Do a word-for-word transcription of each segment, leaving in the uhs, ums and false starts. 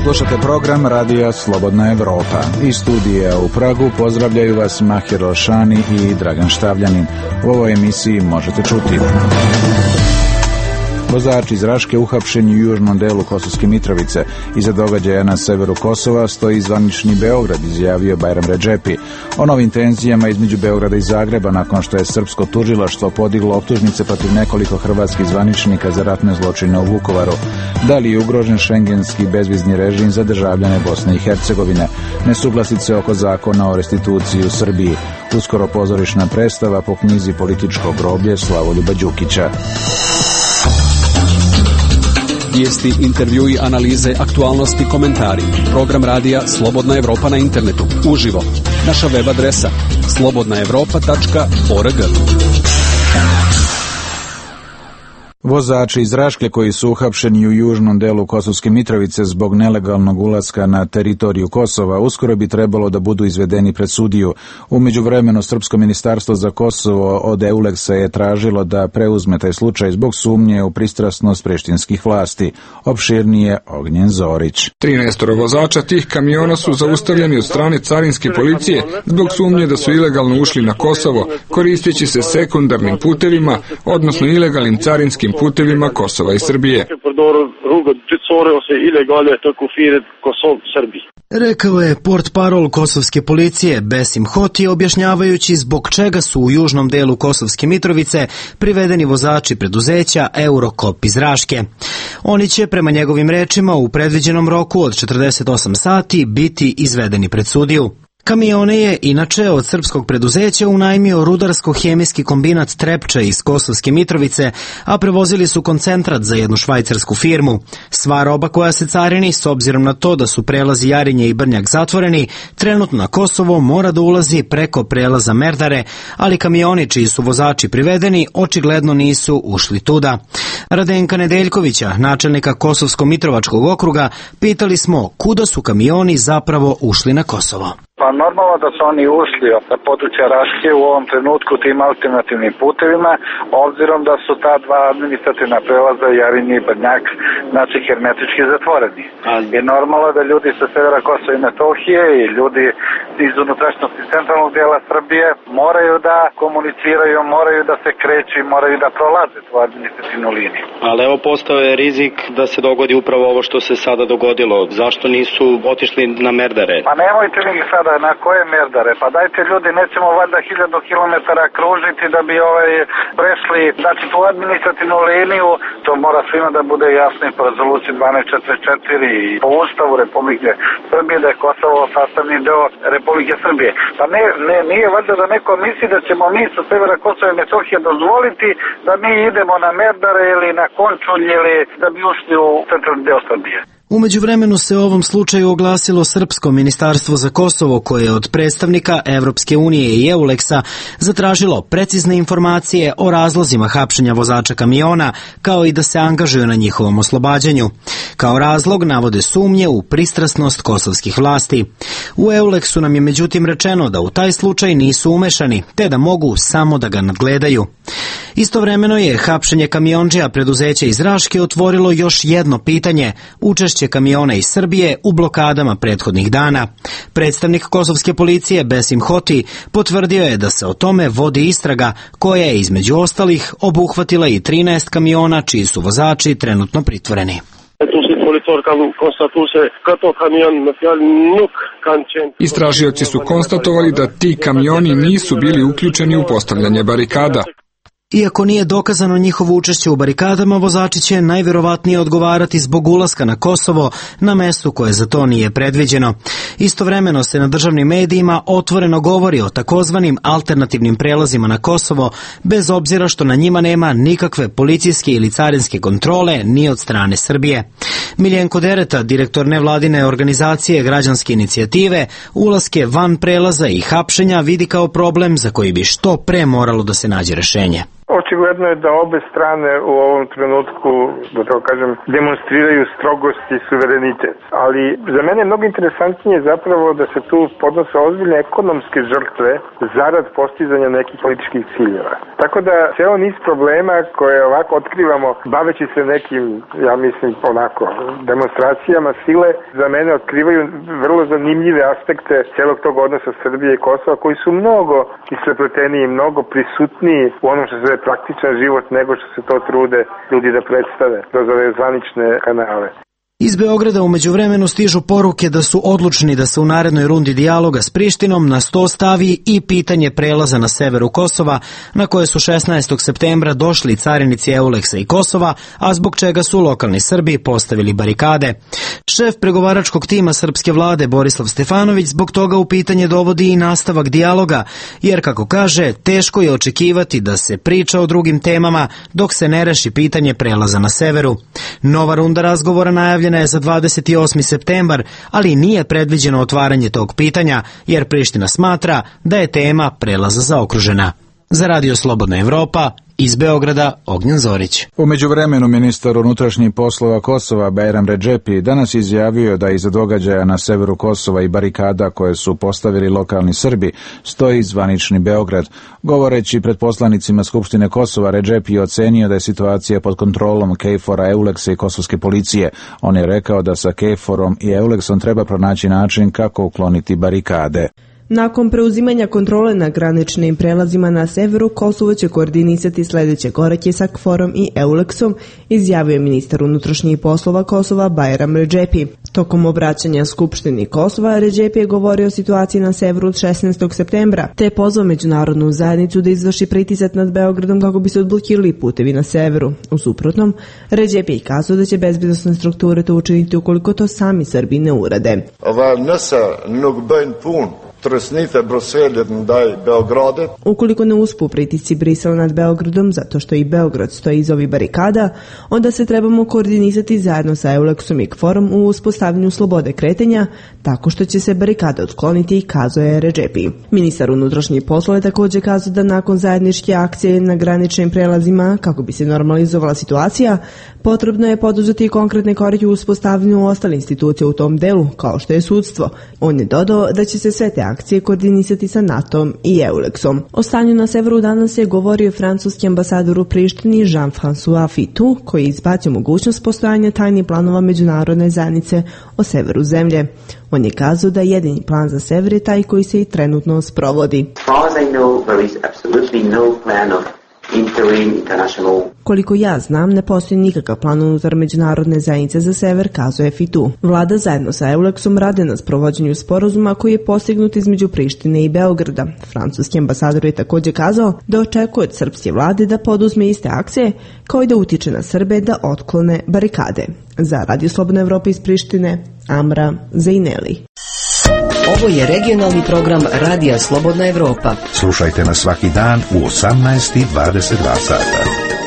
Slušate program Radija Slobodna Evropa. Iz studija u Pragu pozdravljaju vas Mahir Rošani i Dragan Štavljanin. U ovoj emisiji možete čuti: vozač iz Raške uhapšen u južnom delu Kosovske Mitrovice. Iza događaja na severu Kosova stoji zvanični Beograd, izjavio Bajram Redžepi. O novim tenzijama između Beograda i Zagreba nakon što je srpsko tužilaštvo podiglo optužnice protiv nekoliko hrvatskih zvaničnika za ratne zločine u Vukovaru. Da li je ugrožen šengenski bezvizni režim za državljane Bosne i Hercegovine? Nesuglasice oko zakona o restituciji u Srbiji. Uskoro pozorišna predstava po knjizi Političko groblje Slavoljuba Đukića. Vijesti, intervjui, analize, aktualnosti, komentari. Program radija Slobodna Evropa na internetu. Uživo. Naša web adresa slobodna evropa tačka org. Vozači iz Raške koji su uhapšeni u južnom delu Kosovske Mitrovice zbog nelegalnog ulaska na teritoriju Kosova uskoro bi trebalo da budu izvedeni pred sudiju. U međuvremenu Srpsko ministarstvo za Kosovo od Euleksa je tražilo da preuzme taj slučaj zbog sumnje u pristrasnost prištinskih vlasti. Opširnije Ognjen Zorić. trinaestoro vozača tih kamiona su zaustavljeni od strane carinske policije zbog sumnje da su ilegalno ušli na Kosovo koristeći se sekundarnim putevima, odnosno ilegalnim carinskim putevima Kosova i Srbije. Rekao je portparol kosovske policije Besim Hoti, objašnjavajući zbog čega su u južnom delu Kosovske Mitrovice privedeni vozači preduzeća Eurokop iz Raške. Oni će, prema njegovim rečima, u predviđenom roku od četrdeset osam sati biti izvedeni pred sudiju. Kamione je inače od srpskog preduzeća unajmio rudarsko-hemijski kombinat Trepča iz Kosovske Mitrovice, a prevozili su koncentrat za jednu švajcarsku firmu. Sva roba koja se carini, s obzirom na to da su prelazi Jarinje i Brnjak zatvoreni, trenutno na Kosovo mora da ulazi preko prelaza Merdare, ali kamioni čiji su vozači privedeni očigledno nisu ušli tuda. Radenka Nedeljkovića, načelnika Kosovsko-Mitrovačkog okruga, pitali smo kuda su kamioni zapravo ušli na Kosovo. Pa normalno da su oni ušli na područje Raške u ovom trenutku tim alternativnim putevima, obzirom da su ta dva administrativna prelaza Jarinje i Brnjak, znači hermetički zatvoreni. I normalno da ljudi sa severa Kosova i Metohije i ljudi iz unutrašnjosti centralnog dijela Srbije moraju da komuniciraju, moraju da se kreću i moraju da prolaze tu administrativnu liniju. Ali evo postao je rizik da se dogodi upravo ovo što se sada dogodilo. Zašto nisu otišli na Merdare? Pa nemojte mi sada na koje Merdare, pa dajte ljudi, nećemo valjda hiljadu kilometara kružiti da bi ovaj prešli, znači tu administrativnu liniju, to mora svima da bude jasno i po rezoluciji dvanaest četrdeset četiri i po Ustavu Republike Srbije da je Kosovo sastavni deo Republike Srbije. Pa ne, ne, nije valjda da neko misli da ćemo mi sa severa Kosova i Metohije dozvoliti da mi idemo na Merdare ili na Končulj ili da bi ušli u centralni deo Srbije. U međuvremenu se o ovom slučaju oglasilo Srpsko ministarstvo za Kosovo, koje je od predstavnika Evropske unije i Euleksa zatražilo precizne informacije o razlozima hapšenja vozača kamiona, kao i da se angažuju na njihovom oslobađanju. Kao razlog navode sumnje u pristrasnost kosovskih vlasti. U Euleksu nam je međutim rečeno da u taj slučaj nisu umešani, te da mogu samo da ga nadgledaju. Istovremeno je hapšenje kamiondžija preduzeća iz Raške otvorilo još jedno pitanje: učešće kamiona iz Srbije u blokadama prethodnih dana. Predstavnik kosovske policije Besim Hoti potvrdio je da se o tome vodi istraga koja je između ostalih obuhvatila i trinaest kamiona čiji su vozači trenutno pritvoreni. Istražioci su konstatovali da ti kamioni nisu bili uključeni u postavljanje barikada. Iako nije dokazano njihovo učešće u barikadama, vozači će najverovatnije odgovarati zbog ulaska na Kosovo na mestu koje za to nije predviđeno. Istovremeno se na državnim medijima otvoreno govori o takozvanim alternativnim prelazima na Kosovo, bez obzira što na njima nema nikakve policijske ili carinske kontrole ni od strane Srbije. Miljenko Dereta, direktor nevladine organizacije Građanske inicijative, ulaske van prelaza i hapšenja vidi kao problem za koji bi što pre moralo da se nađe rešenje. Očigledno je da obe strane u ovom trenutku, da tako kažem, demonstriraju strogost i suverenitet. Ali za mene je mnogo interesantnije zapravo da se tu podnose ozbiljne ekonomske žrtve zarad postizanja nekih političkih ciljeva. Tako da ceo niz problema koje ovako otkrivamo baveći se nekim, ja mislim, onako, demonstracijama sile, za mene otkrivaju vrlo zanimljive aspekte celog tog odnosa Srbije i Kosova koji su mnogo isprepleteniji, mnogo prisutniji u onom što se zove praktičan život nego što se to trude ljudi da predstave kroz ove zvanične kanale. Iz Beograda u međuvremenu stižu poruke da su odlučni da se u narednoj rundi dijaloga s Prištinom na sto stavi i pitanje prelaza na severu Kosova, na koje su šesnaestog septembra došli carinici Euleksa i Kosova, a zbog čega su lokalni Srbi postavili barikade. Šef pregovaračkog tima srpske vlade Borislav Stefanović zbog toga u pitanje dovodi i nastavak dijaloga, jer, kako kaže, teško je očekivati da se priča o drugim temama dok se ne reši pitanje prelaza na severu. Nova runda razgovora najavljena je za dvadeset osmi septembar, ali nije predviđeno otvaranje tog pitanja, jer Priština smatra da je tema prelaza zaokružena. Za Radio Slobodna Evropa, iz Beograda, Ognjen Zorić. U međuvremenu ministar unutrašnjih poslova Kosova Bajram Redžepi danas izjavio da iza događaja na severu Kosova i barikada koje su postavili lokalni Srbi stoji zvanični Beograd. Govoreći pred poslanicima Skupštine Kosova, Redžepi je ocenio da je situacija pod kontrolom KFOR-a, Euleksa i kosovske policije. On je rekao da sa KFOR-om i Euleksom treba pronaći način kako ukloniti barikade. Nakon preuzimanja kontrole na graničnim prelazima na severu, Kosovo će koordinisati sledeće korake sa KFOR-om i Euleksom, izjavio je ministar unutrašnjih poslova Kosova Bajram Redžepi. Tokom obraćanja Skupštini Kosova, Redžepi je govorio o situaciji na severu od šesnaestog septembra, te je pozvao međunarodnu zajednicu da izvrši pritisak nad Beogradom kako bi se odblokirali putevi na severu. U suprotnom, Redžepi je kazao da će bezbednosne strukture to učiniti ukoliko to sami Srbi ne urade. Ukoliko ne uspu pritisci Brisela nad Beogradom, zato što i Beograd stoji iza ovih barikada, onda se trebamo koordinisati zajedno sa Euleksom i KFOR-om u uspostavljanju slobode kretanja, tako što će se barikade otkloniti, kazao je Redžepi. Ministar unutrašnjih poslova je također kazao da nakon zajedničke akcije na graničnim prelazima, kako bi se normalizovala situacija, potrebno je poduzeti konkretne korake u uspostavljanju ostale institucije u tom delu, kao što je sudstvo. On je dodao da će se sve te akcije koordinisati sa NATO-om i Euleksom. O stanju na severu danas je govorio francuski ambasador u Prištini Jean-François Fitou, koji je izbacio mogućnost postojanja tajnih planova međunarodne zajednice o severu zemlje. On je kazao da jedini plan za sever je taj koji se i trenutno sprovodi. Koliko ja znam, ne postoji nikakav plan unutar međunarodne zajednice za sever, kazao je Fitou. Vlada zajedno sa Euleksom rade na sprovođenju sporazuma koji je postignut između Prištine i Beograda. Francuski ambasador je također kazao da očekuje od srpske vlade da poduzme iste akcije, kao i da utiče na Srbe da otklone barikade. Za Radio Slobodna Evropa iz Prištine, Amra Zejneli. Ovo je regionalni program Radija Slobodna Evropa. Slušajte nas svaki dan u osamnaest i dvadeset dva sata.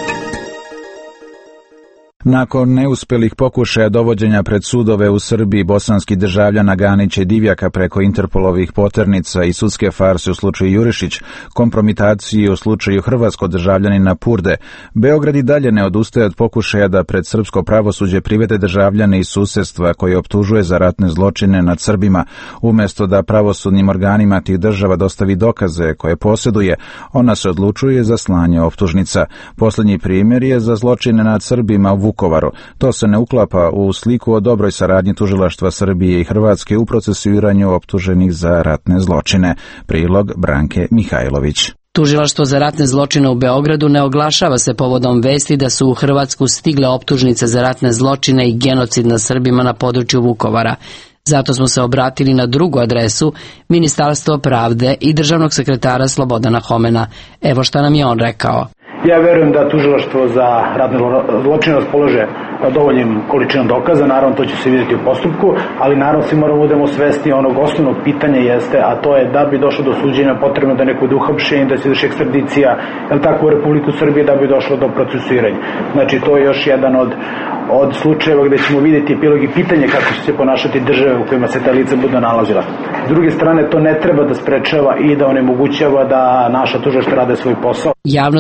Nakon neuspjelih pokušaja dovođenja pred sudove u Srbiji bosanski državljana Ganića i Divjaka preko Interpolovih poternica i sudske farse u slučaju Jurišić, kompromitaciji u slučaju hrvatskog državljanina Purde, Beograd i dalje ne odustaje od pokušaja da pred srpsko pravosuđe privede državljane iz susedstva koje optužuje za ratne zločine nad Srbima. Umjesto da pravosudnim organima tih država dostavi dokaze koje posjeduje, ona se odlučuje za slanje optužnica. Posljednji primjer je za zločine nad Srbima u Vukovaru. To se ne uklapa u sliku o dobroj saradnji tužilaštva Srbije i Hrvatske u procesuiranju optuženih za ratne zločine. Prilog Branke Mihajlović. Tužilaštvo za ratne zločine u Beogradu ne oglašava se povodom vesti da su u Hrvatsku stigle optužnice za ratne zločine i genocid nad Srbima na području Vukovara. Zato smo se obratili na drugu adresu, Ministarstvo pravde i državnog sekretara Slobodana Homena. Evo šta nam je on rekao. Ja verujem da tužilaštvo za ratne zločine raspolaže dovoljnim količinom dokaza, naravno to će se vidjeti u postupku, ali naravno svi moramo budemo svesni onog osnovnog pitanja jeste, a to je da bi došlo do suđenja potrebno da neko bude uhapšen, da se izvrši ekstradicija, jel tako, u Republiku Srbije da bi došlo do procesuiranja. Znači to je još jedan od od slučajeva gdje ćemo vidjeti epilog i pitanje kako će se ponašati države u kojima se ta lica budu nalazila. S druge strane, to ne treba da sprečava i da onemogućava da naša tužilaštva rade svoj posao. Javnost nagađa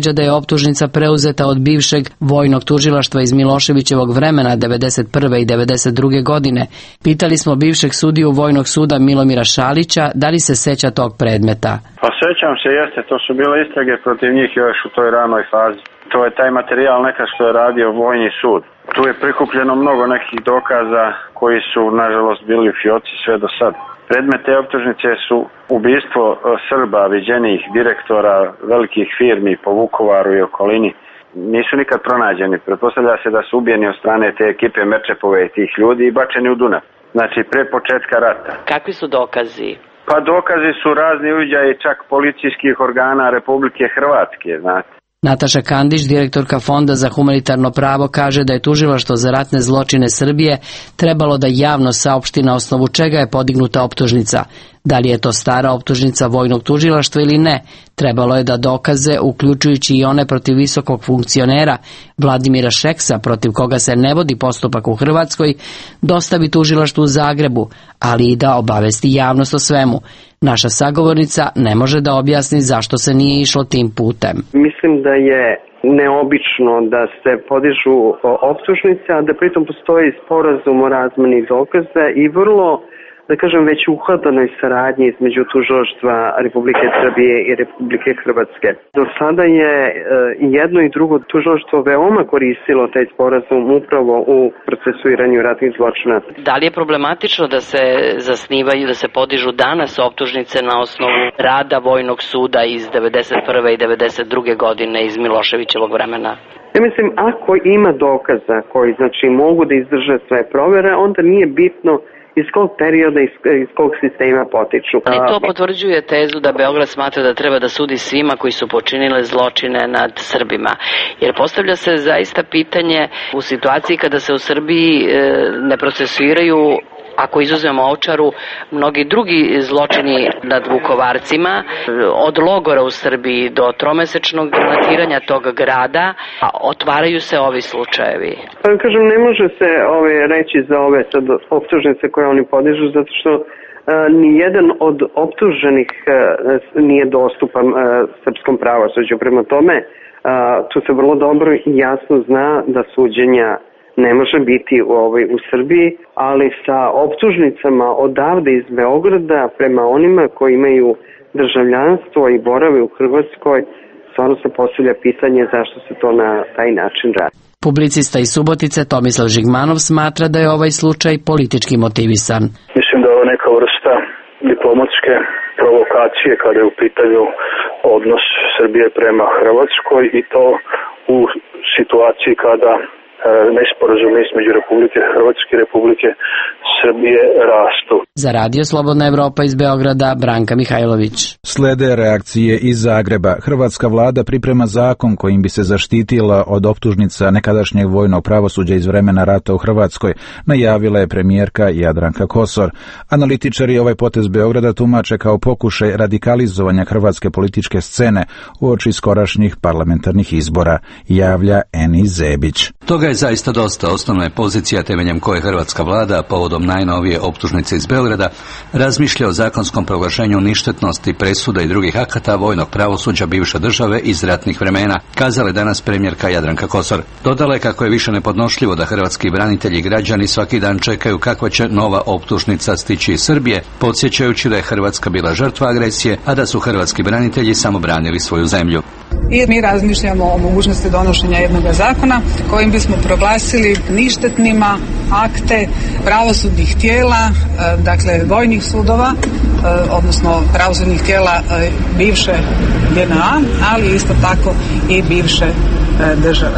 nagađa da je optužnica preuzeta od bivšeg vojnog tužilaštva iz Miloševićevog vremena devedeset prve i devedeset druge godine. Pitali smo bivšeg sudiju Vojnog suda Milomira Šalića da li se seća tog predmeta. Pa sećam se, jeste, to su bile istrage protiv njih još u toj ranoj fazi. To je taj materijal neka što je radio Vojni sud. Tu je prikupljeno mnogo nekih dokaza koji su, nažalost, bili u fioci sve do sad. Predmet te optužnice su ubistvo Srba, viđenih direktora velikih firmi po Vukovaru i okolini. Nisu nikad pronađeni. Pretpostavlja se da su ubijeni od strane te ekipe Merčepove i tih ljudi i bačeni u Dunav. Znači, pre početka rata. Kakvi su dokazi? Pa dokazi su razni uviđaji čak policijskih organa Republike Hrvatske, znate. Nataša Kandić, direktorka Fonda za humanitarno pravo, kaže da je tužilaštvo za ratne zločine Srbije trebalo da javno saopšti na osnovu čega je podignuta optužnica. Da li je to stara optužnica vojnog tužilaštva ili ne, trebalo je da dokaze, uključujući i one protiv visokog funkcionera Vladimira Šeksa, protiv koga se ne vodi postupak u Hrvatskoj, dostavi tužilaštvu u Zagrebu, ali i da obavesti javnost o svemu. Naša sagovornica ne može da objasni zašto se nije išlo tim putem. Mislim da je neobično da se podižu optužnice, a da pritom postoji sporazum o razmeni dokaza i vrlo, da kažem, već uhodanoj saradnji između tužilaštva Republike Srbije i Republike Hrvatske. Do sada je jedno i drugo tužilaštvo veoma koristilo taj sporazum upravo u procesuiranju ratnih zločina. Da li je problematično da se zasnivaju, da se podižu danas optužnice na osnovu rada Vojnog suda iz devedeset prve i devedeset druge godine iz Miloševićevog vremena? Ja mislim, ako ima dokaza koji, znači, mogu da izdrže sve provere, onda nije bitno iz kog perioda, iz, iz kog sistema potiču. Ali to potvrđuje tezu da Beograd smatra da treba da sudi svima koji su počinili zločine nad Srbima. Jer postavlja se zaista pitanje u situaciji kada se u Srbiji e, ne procesuiraju, ako izuzmemo Ovčaru, mnogi drugi zločini nad Vukovarcima, od logora u Srbiji do tromesečnog granatiranja tog grada, a otvaraju se ovi slučajevi. Pa kažem, ne može se ove reći za ove sad optužnice koje oni podižu, zato što a, ni jedan od optuženih a, nije dostupan a, srpskom pravosuđu. Prema tome, a, tu se vrlo dobro i jasno zna da suđenja ne može biti u, ovoj, u Srbiji, ali sa optužnicama odavde iz Beograda prema onima koji imaju državljanstvo i borave u Hrvatskoj, stvarno se postavlja pitanje zašto se to na taj način radi. Publicista iz Subotice Tomislav Žigmanov smatra da je ovaj slučaj politički motivisan. Mislim da je ovo neka vrsta diplomatske provokacije kada je u pitanju odnos Srbije prema Hrvatskoj i to u situaciji kada nesporazumi između Republike Hrvatske i Republike Srbije rastu. Za Radio Slobodna Evropa iz Beograda, Branka Mihajlović. Slede reakcije iz Zagreba. Hrvatska vlada priprema zakon kojim bi se zaštitila od optužnica nekadašnjeg vojnog pravosuđa iz vremena rata u Hrvatskoj, najavila je premijerka Jadranka Kosor. Analitičari ovaj potez Beograda tumače kao pokušaj radikalizovanja hrvatske političke scene uoči skorašnjih parlamentarnih izbora, javlja Eni Zebić. Toga je zaista dosta. Osnovna je pozicija temeljem koje hrvatska vlada povodom najnovije optužnice iz Beograda razmišlja o zakonskom proglašenju ništetnosti presuda i drugih akata vojnog pravosuđa bivše države iz ratnih vremena, kazala je danas premijerka Jadranka Kosor. Dodala je kako je više nepodnošljivo da hrvatski branitelji i građani svaki dan čekaju kakva će nova optužnica stići iz Srbije, podsjećajući da je Hrvatska bila žrtva agresije, a da su hrvatski branitelji samo branili svoju zemlju. I mi razmišljamo o mogućnosti donošenja jednog zakona kojim bismo proglasili ništetnima akte pravosudnih tijela, dakle vojnih sudova, odnosno pravosudnih tijela bivše D N A, ali isto tako i bivše države.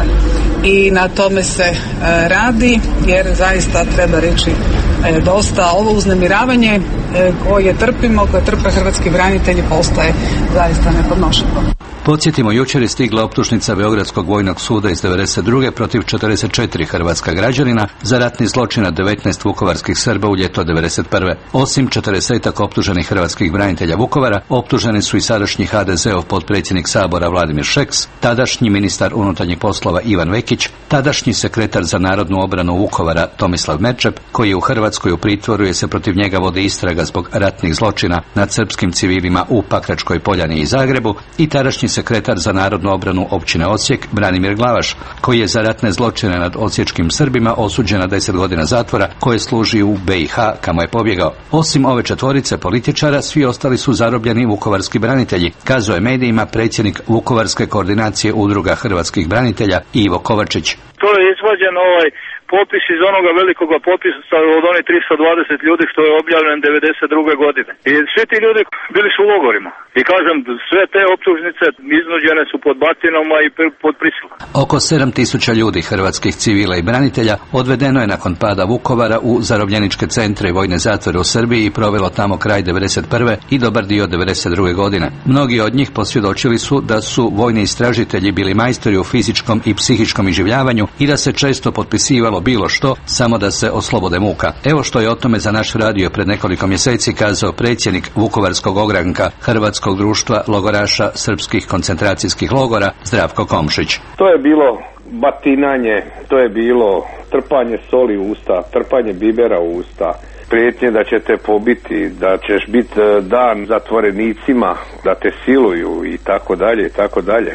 I na tome se radi, jer zaista treba reći dosta ovo uznemiravanje koje trpimo, koje trpe hrvatski branitelji, postaje zaista nepodnošljivo. Podsjetimo, jučer je stigla optužnica Beogradskog vojnog suda iz devedeset druge protiv četrdeset četiri hrvatska građanina za ratni zločin nad devetnaest vukovarskih Srba u ljeto devedeset prve. Osim četrdesetak optuženih hrvatskih branitelja Vukovara, optuženi su i sadašnji H D Z-ov potpredsjednik Sabora Vladimir Šeks, tadašnji ministar unutarnjih poslova Ivan Vekić, tadašnji sekretar za narodnu obranu Vukovara Tomislav Merčep, koji je u Hrvatskoj u pritvoru jer se protiv njega vodi istraga zbog ratnih zločina nad srpskim civilima u Pakračkoj Poljani i Zagrebu, i tadašnji sekretar za narodnu obranu općine Osijek Branimir Glavaš, koji je za ratne zločine nad osječkim Srbima osuđen na deset godina zatvora, koje služi u B i H, kamo je pobjegao. Osim ove četvorice političara, svi ostali su zarobljeni vukovarski branitelji, kazao je medijima predsjednik Vukovarske koordinacije udruga hrvatskih branitelja Ivo Kovačić. To je izvađen ovaj popis iz onoga velikoga popisa od onih tristo dvadeset ljudi što je objavljen devedeset druge godine. I svi ti ljudi bili su u logorima. I kažem, sve te optužnice iznuđene su pod batinama i pod prisilom. Oko sedam tisuća ljudi, hrvatskih civila i branitelja, odvedeno je nakon pada Vukovara u zarobljeničke centre i vojne zatvore u Srbiji i provelo tamo kraj devedeset prve i dobar dio devedeset druge godine. Mnogi od njih posvjedočili su da su vojni istražitelji bili majstori u fizičkom i psihičkom iživljavanju i da se često potpisivalo bilo što, samo da se oslobode muka. Evo što je o tome za naš radio pred nekoliko mjeseci kazao predsjednik Vukovarskog ogranka Hrvatskog društva logoraša srpskih koncentracijskih logora Zdravko Komšić. To je bilo batinanje, to je bilo trpanje soli u usta, trpanje bibera u usta, prijetnje da će te pobiti, da ćeš biti dan zatvorenicima, da te siluju i tako dalje i tako dalje.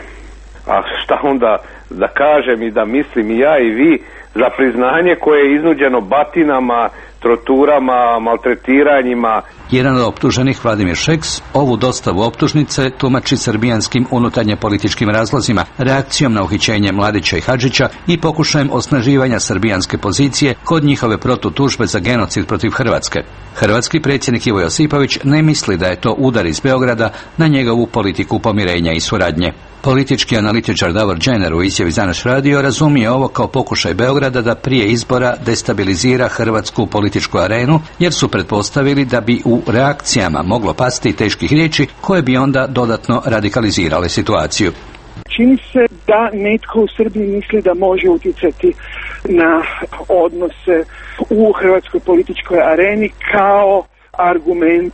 A šta onda da kažem i da mislim i ja i vi za priznanje koje je iznuđeno batinama, torturama, maltretiranjima. Jedan od optuženih, Vladimir Šeks, ovu dostavu optužnice tumači srbijanskim unutarnje političkim razlozima, reakcijom na uhićenje Mladića i Hadžića i pokušajem osnaživanja srbijanske pozicije kod njihove protutužbe za genocid protiv Hrvatske. Hrvatski predsjednik Ivo Josipović ne misli da je to udar iz Beograda na njegovu politiku pomirenja i suradnje. Politički analitičar Davor Džener u izjavi za naš radio razumije ovo kao pokušaj Beograda da prije izbora destabilizira hrvatsku političku arenu, jer su pretpostavili da bi u reakcijama moglo pasti teških riječi koje bi onda dodatno radikalizirale situaciju. Čini se da netko u Srbiji misli da može utjecati na odnose u hrvatskoj političkoj areni kao argument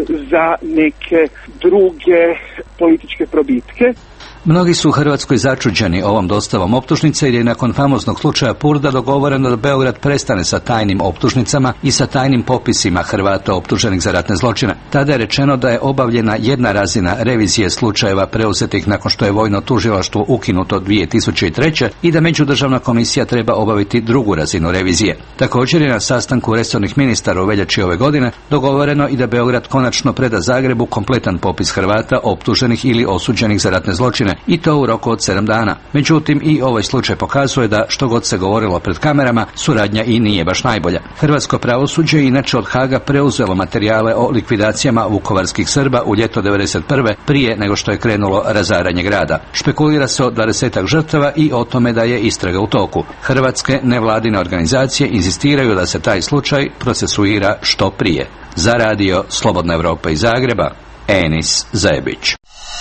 za neke druge političke probitke. Mnogi su u Hrvatskoj začuđeni ovom dostavom optužnice jer je nakon famoznog slučaja Purda dogovoreno da Beograd prestane sa tajnim optužnicama i sa tajnim popisima Hrvata optuženih za ratne zločine. Tada je rečeno da je obavljena jedna razina revizije slučajeva preuzetih nakon što je vojno tužilaštvo ukinuto dvije tisuće treće i da međudržavna komisija treba obaviti drugu razinu revizije. Također je na sastanku resornih ministara u veljači ove godine dogovoreno i da Beograd konačno preda Zagrebu kompletan popis Hrvata optuženih ili osuđenih za ratne zločine, i to u roku od sedam dana. Međutim, i ovaj slučaj pokazuje da što god se govorilo pred kamerama, suradnja i nije baš najbolja. Hrvatsko pravosuđe je inače od Haga preuzelo materijale o likvidacijama vukovarskih Srba u ljeto devedeset prve prije nego što je krenulo razaranje grada. Špekulira se o dvadesetak žrtava i o tome da je istraga u toku. Hrvatske nevladine organizacije inzistiraju da se taj slučaj procesuira što prije. Za radio Slobodna Evropa iz Zagreba, Enis Zebić.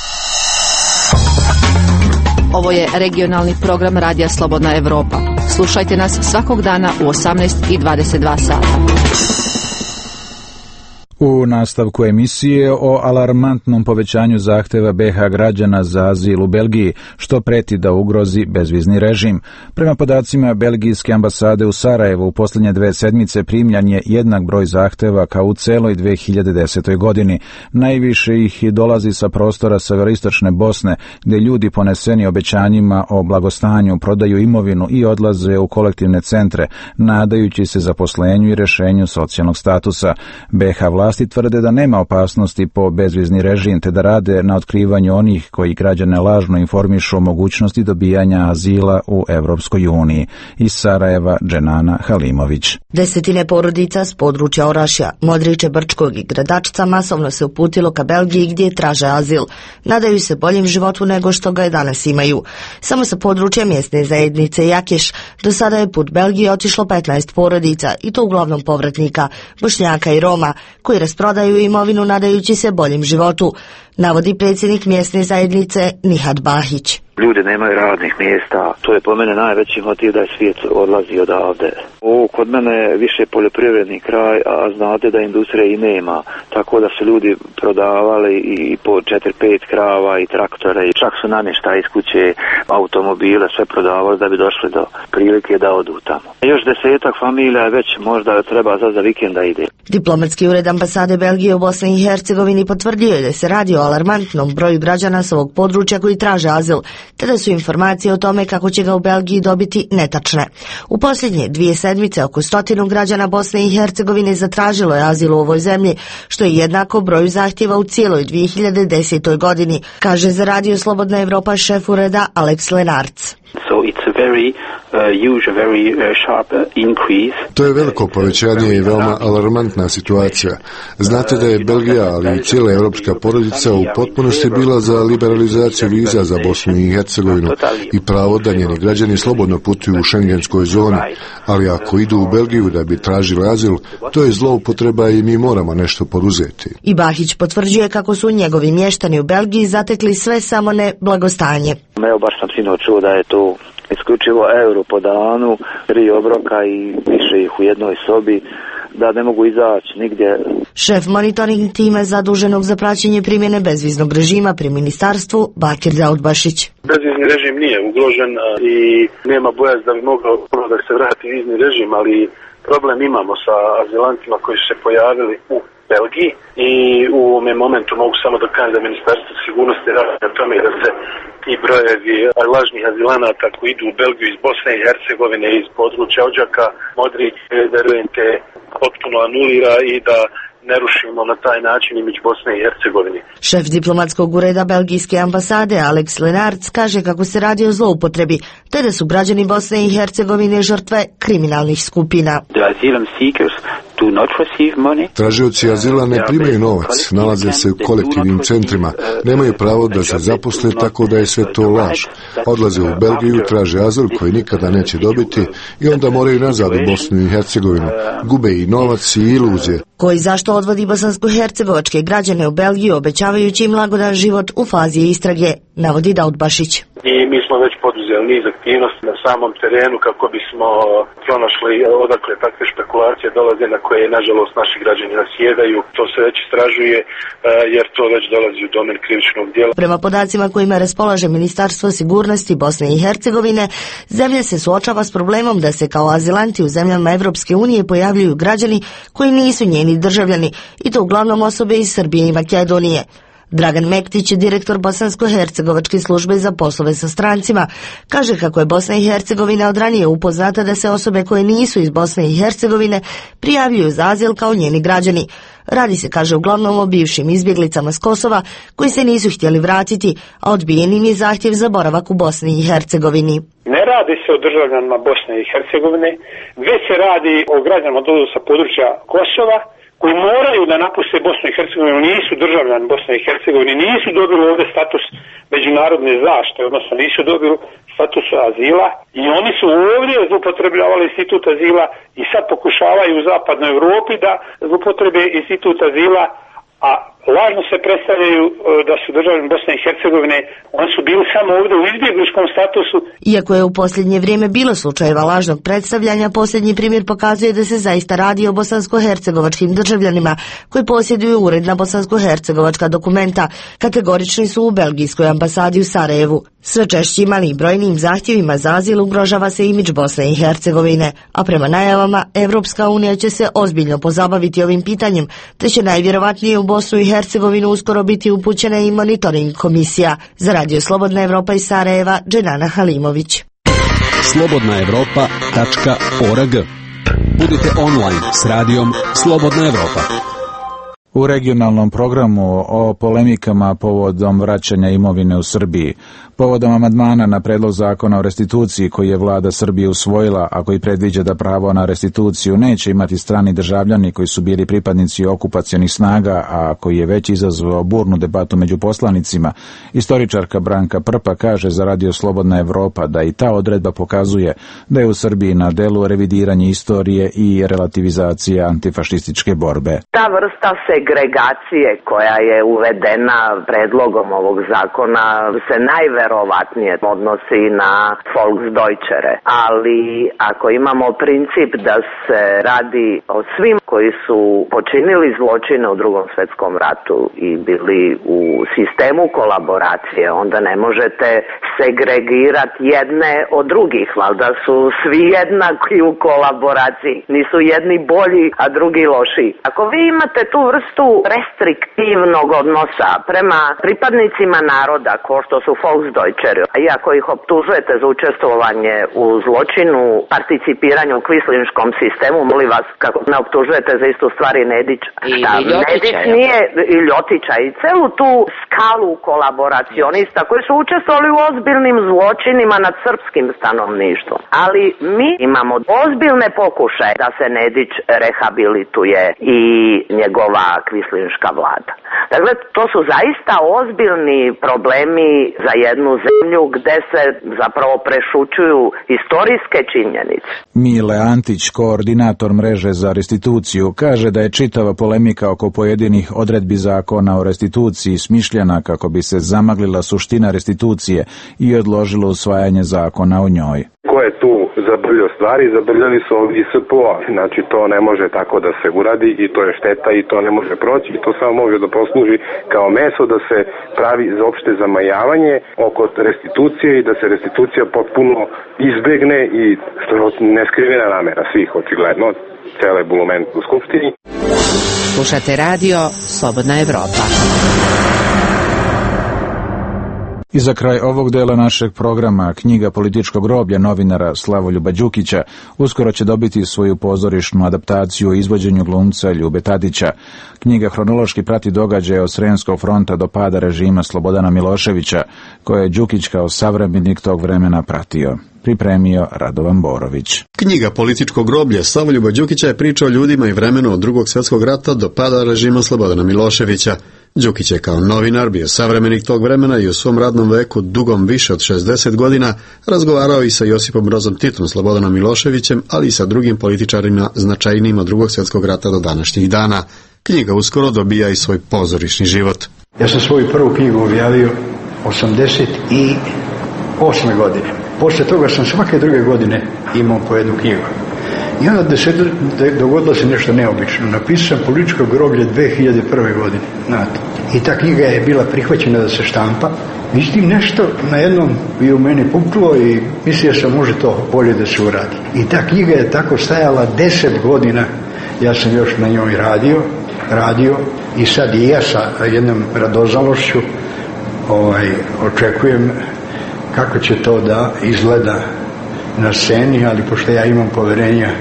Ovo je regionalni program Radija Slobodna Evropa. Slušajte nas svakog dana u osamnaest i dvadeset dva sata. U nastavku emisije o alarmantnom povećanju zahteva B H građana za azil u Belgiji, što preti da ugrozi bezvizni režim. Prema podacima belgijske ambasade u Sarajevu, u posljednje dve sedmice primljan je jednak broj zahteva kao u celoj dve hiljade desete. godini. Najviše ih dolazi sa prostora severoistočne Bosne, gdje ljudi poneseni obećanjima o blagostanju prodaju imovinu i odlaze u kolektivne centre, nadajući se zaposlenju i rješenju socijalnog statusa. B H vlasti tvrde da nema opasnosti po bezvizni režim, te da rade na otkrivanju onih koji građane lažno informišu o mogućnosti dobijanja azila u Evropskoj uniji. Iz Sarajeva, Dženana Halimović. Desetine porodica s područja Orašja, Modriče, Brčkog i Gradačca masovno se uputilo ka Belgiji gdje traže azil. Nadaju se boljem životu nego što ga je danas imaju. Samo sa područja mjesne zajednice Jakeš do sada je put Belgije otišlo petnaest porodica, i to uglavnom povratnika, Bošnjaka i Roma, koji rasprodaju imovinu nadajući se boljem životu, navodi predsjednik mjesne zajednice Nihad Bahić. Ljudi nemaju radnih mjesta, to je po mene najveći motiv da je svijet odlazi odavde. Ovo kod mene je više poljoprivredni kraj, a znate da industrije i nema, tako da su ljudi prodavali i po četiri pet krava i traktore, i čak su namještaj iz kuće, automobile, sve prodavali da bi došli do prilike da odu tamo. Još desetak familija već možda treba za za vikend da ide. Diplomatski ured ambasade Belgije u Bosni i Hercegovini potvrdio je da se radi o alarmantnom broju građana s ovog područja koji traže azil, te da su informacije o tome kako će ga u Belgiji dobiti netačne. U posljednje dvije sedmice oko stotinu građana Bosne i Hercegovine zatražilo je azil u ovoj zemlji, što je jednako broju zahtjeva u cijeloj dvije hiljade desetoj godini, kaže za Radio Slobodna Evropa šef ureda Alex Lenarc. So it's a very uh, huge, a very uh, sharp uh, increase. To je veliko povećanje i veoma alarmantna situacija. Znate da je Belgija, ali i cijela evropska porodica u potpunosti bila za liberalizaciju viza za Bosnu i Hercegovinu i pravo da njeni građani slobodno putuju u šengenskoj zoni, ali ako idu u Belgiju da bi tražili azil, to je zloupotreba i mi moramo nešto poduzeti. I Bahić potvrđuje kako su njegovi mještani u Belgiji zatekli sve samo ne blagostanje. Evo baš sam sinoć čuo da je to isključivo euro po danu, tri obroka i više ih u jednoj sobi, da ne mogu izaći nigdje. Šef monitoring tima zaduženog za praćenje primjene bezviznog režima pri ministarstvu Bakir Daudbašić. Bezvizni režim nije ugrožen i nema bojaz da bi mogao da se vrati vizni režim, ali problem imamo sa azilantima koji su se pojavili u Belgiji i u ovome momentu mogu samo da kažem da Ministarstvo sigurnosti radi na tome da se i brojevi lažnih azilanata koji idu u Belgiju iz Bosne i Hercegovine, iz područja Odžaka, Modrić, verujem te potpuno anulira i da ne rušimo na taj način imidž Bosne i Hercegovine. Šef diplomatskog ureda Belgijske ambasade Alex Lenarc kaže kako se radi o zloupotrebi, te da su građani Bosne i Hercegovine žrtve kriminalnih skupina. Tražioci azila ne primaju novac, nalaze se u kolektivnim centrima, nemaju pravo da se zaposle, tako da je sve to laž. Odlaze u Belgiju, traže azil koji nikada neće dobiti i onda moraju nazad u Bosnu i Hercegovinu. Gube i novac i iluzije. Koji zašto odvodi bosansko-hercegovačke građane u Belgiju obećavajući im lagodan život u fazi istrage, navodi Daudbašić. I mi smo već poduzeli niz aktivnosti na samom terenu kako bismo pronašli odakle takve špekulacije dolaze na koje nažalost naši građani nasjedaju. To se već istražuje jer to već dolazi u domen krivičnog djela. Prema podacima kojima raspolaže Ministarstvo sigurnosti Bosne i Hercegovine, zemlja se suočava s problemom da se kao azilanti u zemljama Evropske unije pojavljuju građani koji nisu njeni državljani, i to uglavnom osobe iz Srbije i Makedonije. Dragan Mektić, direktor Bosansko-hercegovačke službe za poslove sa strancima, kaže kako je Bosna i Hercegovina od ranije upoznata da se osobe koje nisu iz Bosne i Hercegovine prijavljuju za azil kao njeni građani. Radi se, kaže, uglavnom o bivšim izbjeglicama s Kosova koji se nisu htjeli vratiti, a odbijen im je zahtjev za boravak u Bosni i Hercegovini. Ne radi se o državljanima Bosne i Hercegovine, već se radi o građanima sa područja Kosova, koji moraju da napuste Bosnu i Hercegovinu, nisu državljani Bosne i Hercegovine, nisu dobili ovdje status međunarodne zaštite, odnosno nisu dobili status azila i oni su ovdje zloupotrebljavali institut azila i sad pokušavaju u zapadnoj Europi da zloupotrebe institut azila, a lažno se predstavljaju da su državljani Bosne i Hercegovine, oni su bili samo ovdje u izbjegličkom statusu. Iako je u posljednje vrijeme bilo slučajeva lažnog predstavljanja, posljednji primjer pokazuje da se zaista radi o bosansko-hercegovačkim državljanima koji posjeduju uredna bosansko-hercegovačka dokumenta. Kategorični su u belgijskoj ambasadi u Sarajevu. Sve češćim, ali i brojnim zahtjevima za azil ugrožava se imidž Bosne i Hercegovine, a prema najavama Evropska unija će se ozbiljno pozabaviti ovim pitanjem, te će najvjerovatnije u Bosnu i Hercegovinu uskoro biti upućena i monitoring komisija. Za Radio Slobodna Evropa iz Sarajeva, Dženana Halimović. slobodna evropa tačka org. Budite online s radijom Slobodna Evropa. U regionalnom programu o polemikama povodom vraćanja imovine u Srbiji, povodom amandmana na predlog zakona o restituciji koji je vlada Srbije usvojila, a koji predviđa da pravo na restituciju neće imati strani državljani koji su bili pripadnici okupacionih snaga, a koji je već izazvao burnu debatu među poslanicima, istoričarka Branka Prpa kaže za Radio Slobodna Evropa da i ta odredba pokazuje da je u Srbiji na delu revidiranje istorije i relativizacija antifašističke borbe. Ta vrsta segregacije koja je uvedena predlogom ovog zakona se najverovatnije odnosi na Volksdeutschere, ali ako imamo princip da se radi o svim koji su počinili zločine u Drugom svjetskom ratu i bili u sistemu kolaboracije, onda ne možete segregirati jedne od drugih, valjda su svi jednaki u kolaboraciji, nisu jedni bolji, a drugi loši. Ako vi imate tu vrstu vrstu restriktivnog odnosa prema pripadnicima naroda, ko što su Volksdeutscheri, iako ih optužujete za učestvovanje u zločinu, participiranju u kvislinškom sistemu, molim vas, kako ne optužujete za istu stvar i Nedića. I, Šta, i Ljotića, Nedić nije, i Ljotića, i celu tu skalu kolaboracionista koji su učestvovali u ozbiljnim zločinima nad srpskim stanovništvom. Ali mi imamo ozbiljne pokušaje da se Nedić rehabilituje i njegova kvislinška vlada. Dakle, to su zaista ozbiljni problemi za jednu zemlju gde se zapravo prešućuju istorijske činjenice. Mile Antić, koordinator mreže za restituciju, kaže da je čitava polemika oko pojedinih odredbi zakona o restituciji smišljena kako bi se zamaglila suština restitucije i odložilo usvajanje zakona o njoj. Ko je tu zabrljao stvari? Zabrljali su ovi S P O, znači to ne može tako da se uradi i to je šteta i to ne može proći i to samo može da posluži kao meso da se pravi za opšte zamajavanje oko restitucije i da se restitucija potpuno izbegne i što je neskrivena namera svih očigledno, cele bulument u Skupštini. Slušate radio Slobodna Evropa. I za kraj ovog dela našeg programa, knjiga Političko groblje novinara Slavoljuba Đukića uskoro će dobiti svoju pozorišnu adaptaciju o izvođenju glumca Ljube Tadića. Knjiga hronološki prati događaje od Sremskog fronta do pada režima Slobodana Miloševića, koje je Đukić kao savremenik tog vremena pratio. Pripremio Radovan Borović. Knjiga Političko groblje Slavoljuba Đukića je priča o ljudima i vremenu od Drugog svjetskog rata do pada režima Slobodana Miloševića. Đukić je kao novinar bio savremenik tog vremena i u svom radnom veku dugom više od šezdeset godina razgovarao i sa Josipom Brozom Titom, Slobodanom Miloševićem, ali i sa drugim političarima značajnijim od Drugog svjetskog rata do današnjih dana. Knjiga uskoro dobija i svoj pozorišni život. Ja sam svoju prvu knjigu objavio osamdeset osme godine. Posle toga sam svake druge godine imao po jednu knjigu. I onda da se dogodilo se nešto neobično. Napisao sam Političko groblje dve hiljade prve godine. Znate. I ta knjiga je bila prihvaćena da se štampa. Mislim, nešto na jednom bi u meni puklo i mislio sam može to bolje da se uradi. I ta knjiga je tako stajala deset godina. Ja sam još na njoj radio, radio i sad i ja sa jednom radoznalošću ovaj, očekujem kako će to da izgleda na sceni, ali pošto ja imam poverenja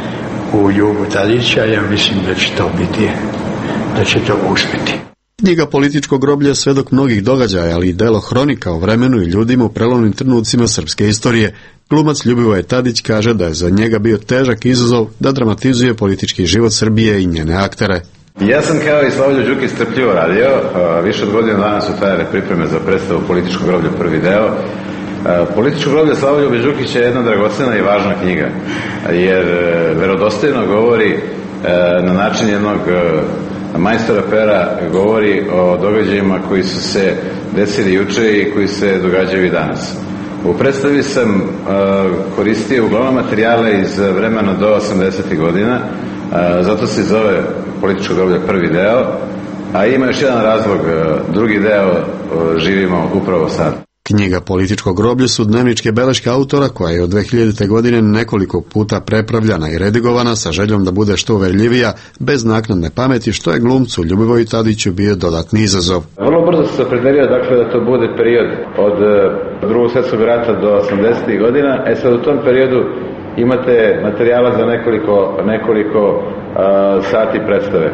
u Ljubu Tadića, ja mislim da će to biti, da će to uspjeti. Knjiga Političko groblje je svedok mnogih događaja, ali i delo hronika o vremenu i ljudima u prelomnim trenucima srpske istorije. Glumac Ljubivoje Tadić kaže da je za njega bio težak izazov da dramatizuje politički život Srbije i njene aktere. Ja sam kao i Slavoljub Đukić strpljivo radio, više od godina dana su trajale pripreme za predstavu Političko groblje prvi deo. Političko groblje Slavoljuba Đukića je jedna dragocena i važna knjiga, jer verodostojno govori na način jednog majstora pera, govori o događajima koji su se desili juče i koji se događaju i danas. U predstavi sam koristio uglavnom materijale iz vremena do osamdesetih godina, zato se zove Političko groblje prvi deo, a ima još jedan razlog, drugi deo živimo upravo sad. Knjiga Političko groblje su dnevničke beleške autora koja je od dve hiljadite godine nekoliko puta prepravljana i redigovana sa željom da bude što uverljivija, bez naknadne pameti, što je glumcu Ljubivoju Tadiću bio dodatni izazov. Vrlo brzo se opredelio dakle da to bude period od Drugog svjetskog rata do osamdesetih godina. E sad u tom periodu imate materijala za nekoliko, nekoliko uh, sati predstave.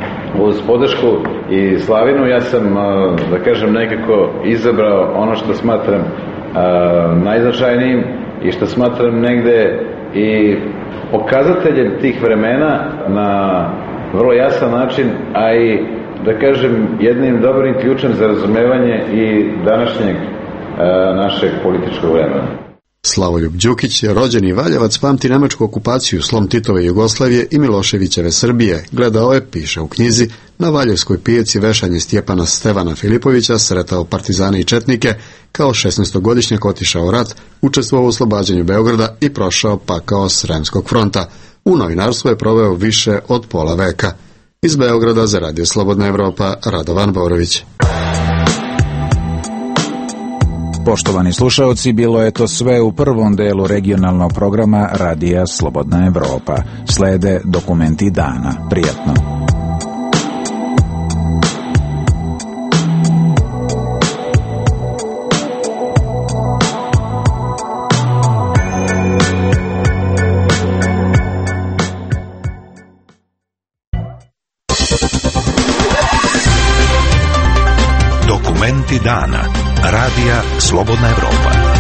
Uz podršku i Slavinu ja sam, da kažem, nekako izabrao ono što smatram najznačajnijim i što smatram negde i pokazateljem tih vremena na vrlo jasan način, a i, da kažem, jednim dobrim ključem za razumevanje i današnjeg našeg političkog vremena. Slavoljub Đukić, rođeni Valjevac, pamti nemačku okupaciju, slom Titove Jugoslavije i Miloševićeve Srbije. Gledao je, piše u knjizi, na Valjevskoj pijaci vešanje Stjepana Stevana Filipovića, sretao partizane i četnike, kao šesnaestogodišnjak otišao u rat, učestvovao u oslobađanju Beograda i prošao pakao Sremskog fronta. U novinarstvu je proveo više od pola veka. Iz Beograda za Radio Slobodna Evropa, Radovan Borović. Poštovani slušaoci, bilo je to sve u prvom delu regionalnog programa Radija Slobodna Evropa. Slede dokumenti dana. Prijatno. Dokumenti dana. Radija Slobodna Evropa.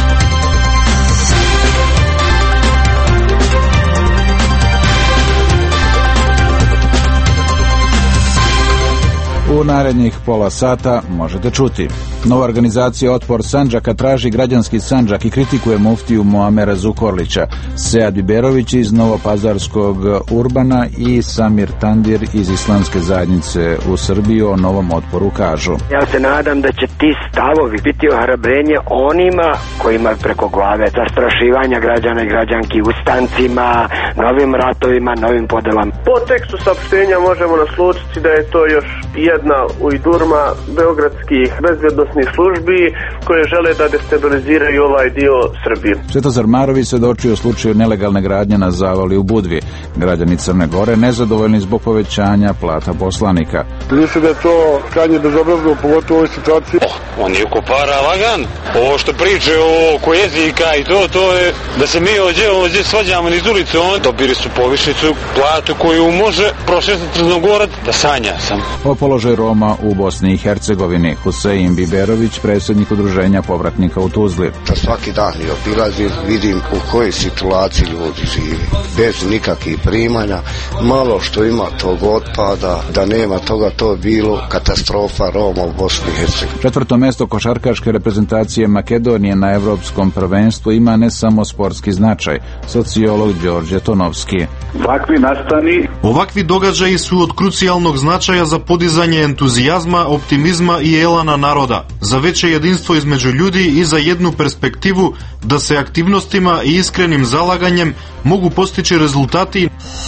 U narednih pola sata možete čuti. Nova organizacija Otpor Sandžaka traži građanski Sandžak i kritikuje muftiju Muamera Zukorlića. Sead Biberović iz Novopazarskog Urbana i Samir Tandir iz Islamske zajednice u Srbiji o novom otporu kažu. Ja se nadam da će ti stavovi biti ohrabrenje onima kojima preko glave zastrašivanja građana i građanki ustancima, novim ratovima, novim podelama. Po tekstu saopštenja možemo naslučiti da je to još jedna ujdurma beogradskih bezbjednosnih službi koje žele da destabiliziraju ovaj dio Srbije. Svetozar Marović svedočio o slučaju nelegalne gradnje na zavali u Budvi. Građani Crne Gore nezadovoljni zbog povećanja plata poslanika. Mislim da je to krajnje bezobrazno, pogotovo u ovoj situaciji. Oh, on je oko para lagan. Ovo što priče oko jezika i to, to je da se mi ovdje, ovdje svađamo iz ulice. On dobili su povišicu, platu koju može prošetati Crnogorac da sanja sam. O položaju Roma u Bosni i Hercegovini. Husein Biberović, predsjednik udruženja povratnika u Tuzli. Svaki dan i obilazim, vidim u kojoj situaciji ljudi žive. Bez nikakvih primanja, malo što ima tog otpada, da nema toga, to bilo katastrofa Roma u Bosni i Hercegovini. Četvrto mjesto košarkaške reprezentacije Makedonije na Evropskom prvenstvu ima ne samo sportski značaj. Sociolog Đorđe Tonovski. Ovakvi nastani. Ovakvi događaji su od krucijalnog značaja za podizanje entuzijazma, optimizma i elana naroda, za veće jedinstvo između ljudi i za jednu perspektivu da se aktivnostima i iskrenim zalaganjem mogu postići rezultati.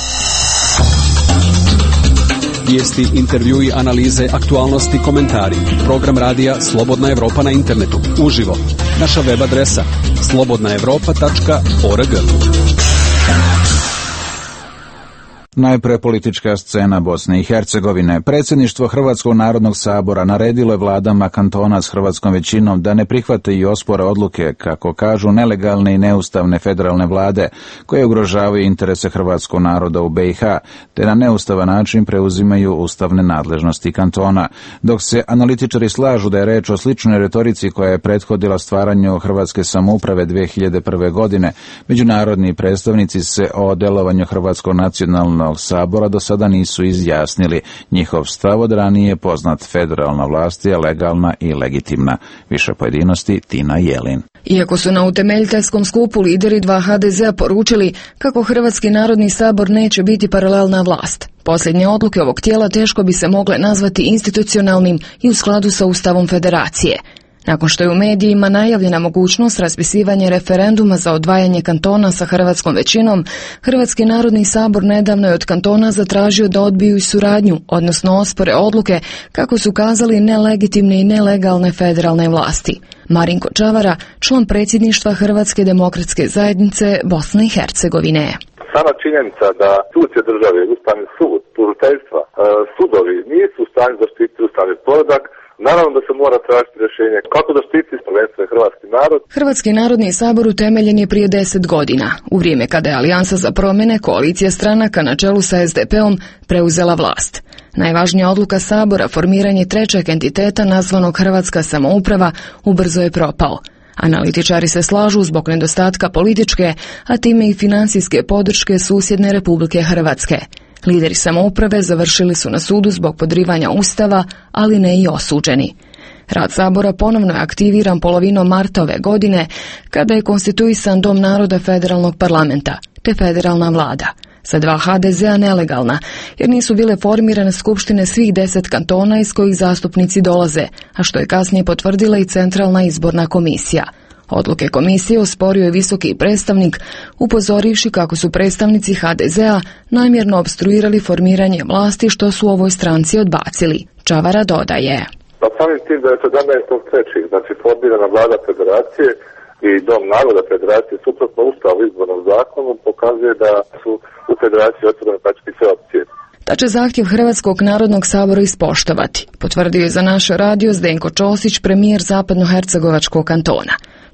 Vijesti, intervjui, analize, aktualnosti, komentari. Program radija Slobodna Evropa na internetu. Uživo. Naša web adresa slobodna evropa tačka org. Najpre politička scena Bosne i Hercegovine. Predsjedništvo Hrvatskog narodnog sabora naredilo je vladama kantona s hrvatskom većinom da ne prihvate i ospore odluke, kako kažu, nelegalne i neustavne federalne vlade koje ugrožavaju interese hrvatskog naroda u be i ha, te na neustavan način preuzimaju ustavne nadležnosti kantona. Dok se analitičari slažu da je reč o sličnoj retorici koja je prethodila stvaranju hrvatske samouprave dve hiljade prve. godine, međunarodni predstavnici se o delovanju Hrvatskog nacionalnog sabora do sada nisu izjasnili. Njihov stav od ranije poznat: federalna vlast je legalna i legitimna. Više pojedinosti Tina Jelin. Iako su na utemeljiteljskom skupu lideri dva ha de zea poručili kako Hrvatski narodni sabor neće biti paralelna vlast, posljednje odluke ovog tijela teško bi se mogle nazvati institucionalnim i u skladu sa Ustavom Federacije. Nakon što je u medijima najavljena mogućnost raspisivanja referenduma za odvajanje kantona sa hrvatskom većinom, Hrvatski narodni sabor nedavno je od kantona zatražio da odbiju i suradnju, odnosno ospore odluke, kako su kazali, nelegitimne i nelegalne federalne vlasti. Marinko Čavara, član predsjedništva Hrvatske demokratske zajednice Bosne i Hercegovine. Sama činjenica da institucije države, Ustavni sud, tužiteljstva, sudovi nisu u stanju zaštititi ustavni poredak, naravno da se mora tražiti rješenje kako zaštititi prvenstveno hrvatski narod. Hrvatski narodni sabor utemeljen je prije deset godina, u vrijeme kada je Alijansa za promjene, koalicija stranaka na čelu sa es de pe om, preuzela vlast. Najvažnija odluka sabora, formiranje trećeg entiteta nazvanog Hrvatska samouprava, ubrzo je propao. Analitičari se slažu zbog nedostatka političke, a time i financijske podrške susjedne Republike Hrvatske. Lideri samouprave završili su na sudu zbog podrivanja Ustava, ali ne i osuđeni. Rad sabora ponovno je aktiviran polovinom marta ove godine, kada je konstituisan Dom naroda federalnog parlamenta, te federalna vlada. Sa dva ha de zea nelegalna, jer nisu bile formirane skupštine svih deset kantona iz kojih zastupnici dolaze, a što je kasnije potvrdila i Centralna izborna komisija. Odluke komisije osporio je visoki predstavnik, upozorivši kako su predstavnici ha de zea namjerno obstruirali formiranje vlasti, što su ovoj stranci odbacili. Čavara dodaje. Pa samim tim da je sedamnaestog trećeg znači formirana vlada federacije i Dom naroda federacije suprotno Ustavu izbornom zakonu, pokazuje da su u federaciji otvorene praktički sve opcije. Da će zahtjev Hrvatskog narodnog sabora ispoštovati, potvrdio je za naš radio Zdenko Čosić, premijer zapadnohercegovačkog kantona.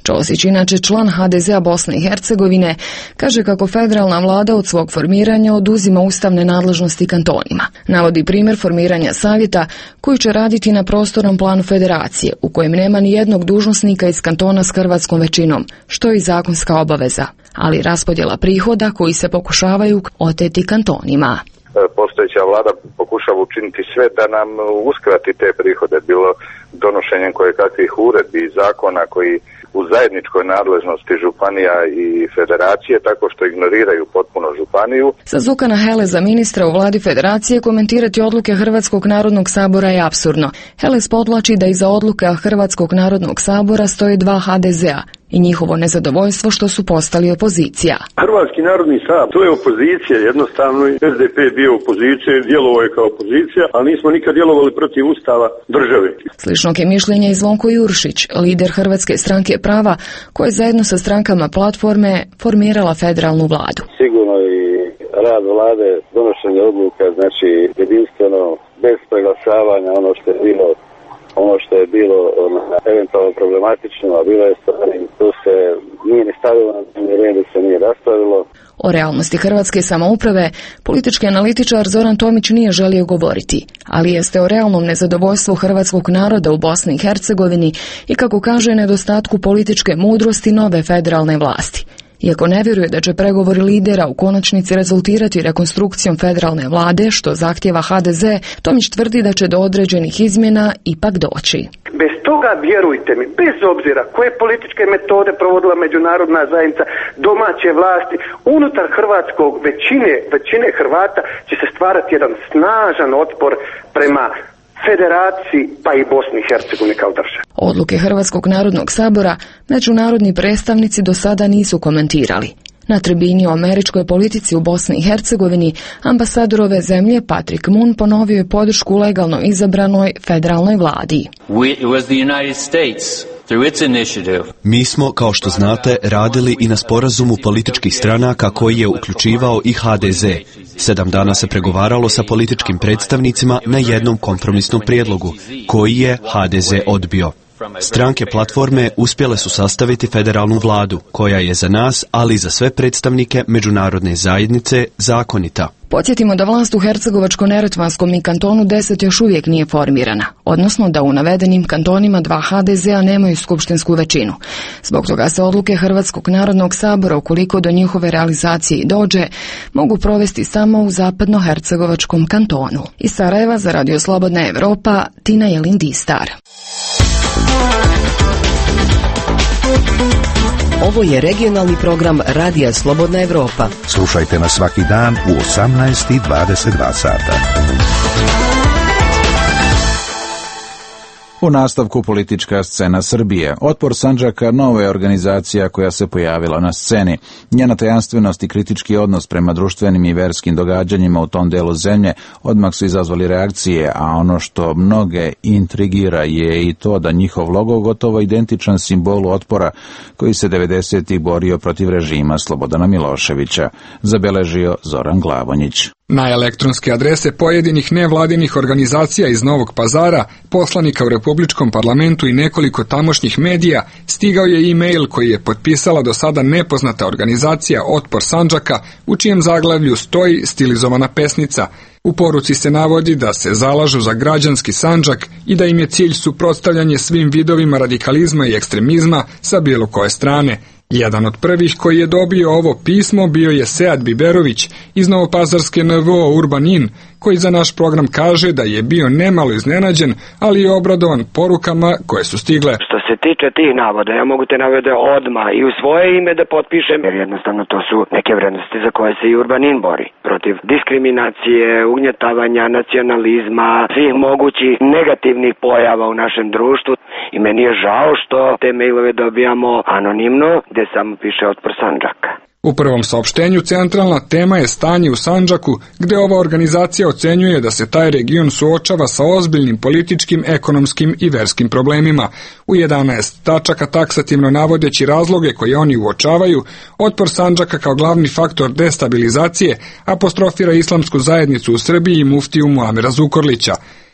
Ćosić, inače član ha de zea Bosne i Hercegovine, kaže kako federalna vlada od svog formiranja oduzima ustavne nadležnosti kantonima. Navodi primjer formiranja savjeta koji će raditi na prostornom planu federacije, u kojem nema ni jednog dužnosnika iz kantona s hrvatskom većinom, što je i zakonska obaveza, ali raspodjela prihoda koji se pokušavaju oteti kantonima. Postojeća vlada pokušava učiniti sve da nam uskrati te prihode, bilo donošenjem koje kakvih uredbi i zakona koji u zajedničkoj nadležnosti županija i federacije, tako što ignoriraju potpuno županiju. Sa Zukana Heleza, ministra u vladi federacije, komentirati odluke Hrvatskog narodnog sabora je apsurdno. Helez podvlači da iza odluka Hrvatskog narodnog sabora stoje dva ha de zea i njihovo nezadovoljstvo što su postali opozicija. Hrvatski narodni sabor, to je opozicija, jednostavno es de pe je bio opozicija, djelovao je kao opozicija, ali nismo nikad djelovali protiv ustava države. Sličnog je mišljenja i Zvonko Juršić, lider Hrvatske stranke prava, koja je zajedno sa strankama platforme formirala federalnu vladu. Sigurno i rad vlade, donošenje odluka, znači jedinstveno, bez preglasavanja, ono što je bilo ono što je bilo eventualno problematično, a bilo je stvari, to se nije ni stavilo na dnevni red, se nije raspravilo. O realnosti hrvatske samouprave politički analitičar Zoran Tomić nije želio govoriti, ali jeste o realnom nezadovoljstvu hrvatskog naroda u Bosni i Hercegovini i, kako kaže, nedostatku političke mudrosti nove federalne vlasti. Iako ne vjeruje da će pregovori lidera u konačnici rezultirati rekonstrukcijom federalne vlade, što zahtjeva ha de ze, Tomić tvrdi da će do određenih izmjena ipak doći. Bez toga, vjerujte mi, bez obzira koje političke metode provodila međunarodna zajednica, domaće vlasti, unutar hrvatskog većine, većine Hrvata će se stvarati jedan snažan otpor prema federaciji, pa i Bosni i Hercegovini kao države. Odluke Hrvatskog narodnog sabora međunarodni predstavnici do sada nisu komentirali. Na tribini o američkoj politici u Bosni i Hercegovini ambasador ove zemlje Patrick Moon ponovio je podršku legalno izabranoj federalnoj vladi. Mi smo, kao što znate, radili i na sporazumu političkih stranaka koji je uključivao i ha de ze. Sedam dana se pregovaralo sa političkim predstavnicima na jednom kompromisnom prijedlogu, koji je ha de ze odbio. Stranke platforme uspjele su sastaviti federalnu vladu, koja je za nas, ali i za sve predstavnike međunarodne zajednice, zakonita. Podsjetimo da vlast u Hercegovačko-neretvanskom i kantonu deset još uvijek nije formirana, odnosno da u navedenim kantonima dva ha de zea nemaju skupštinsku većinu. Zbog toga se odluke Hrvatskog narodnog sabora, ukoliko do njihove realizacije i dođe, mogu provesti samo u zapadno-hercegovačkom kantonu. Iz Sarajeva za Radio Slobodna Evropa, Tina Jelin-Distar. Ovo je regionalni program Radija Slobodna Evropa. Slušajte nas svaki dan u osamnaest i dvadeset dva sata. U nastavku politička scena Srbije. Otpor Sandžaka nova je organizacija koja se pojavila na sceni. Njena tajanstvenost i kritički odnos prema društvenim i verskim događanjima u tom delu zemlje odmah su izazvali reakcije, a ono što mnoge intrigira je i to da njihov logo gotovo identičan simbolu otpora koji se devedesetih borio protiv režima Slobodana Miloševića, zabeležio Zoran Glavonjić. Na elektronske adrese pojedinih nevladinih organizacija iz Novog Pazara, poslanika u Republičkom parlamentu i nekoliko tamošnjih medija stigao je e-mail koji je potpisala do sada nepoznata organizacija Otpor Sandžaka, u čijem zaglavlju stoji stilizovana pesnica. U poruci se navodi da se zalažu za građanski Sandžak i da im je cilj suprotstavljanje svim vidovima radikalizma i ekstremizma sa bilo koje strane. Jedan od prvih koji je dobio ovo pismo bio je Sead Biberović iz Novopazarske en ve o Urbanin, koji za naš program kaže da je bio nemalo iznenađen, ali je obradovan porukama koje su stigle. Što se tiče tih navoda, ja mogu te navode odmah i u svoje ime da potpišem, jer jednostavno to su neke vrednosti za koje se i Urbanin bori. Protiv diskriminacije, ugnjetavanja, nacionalizma, svih mogućih negativnih pojava u našem društvu. I meni je žao što te mailove dobijamo anonimno, gdje samo piše Otpor Sandžaka. U prvom saopštenju centralna tema je stanje u Sandžaku, gdje ova organizacija ocenjuje da se taj region suočava sa ozbiljnim političkim, ekonomskim i verskim problemima. U jedanaest tačaka taksativno navodeći razloge koje oni uočavaju, Otpor Sandžaka kao glavni faktor destabilizacije apostrofira islamsku zajednicu u Srbiji i muftiju Muamera Zukorlića.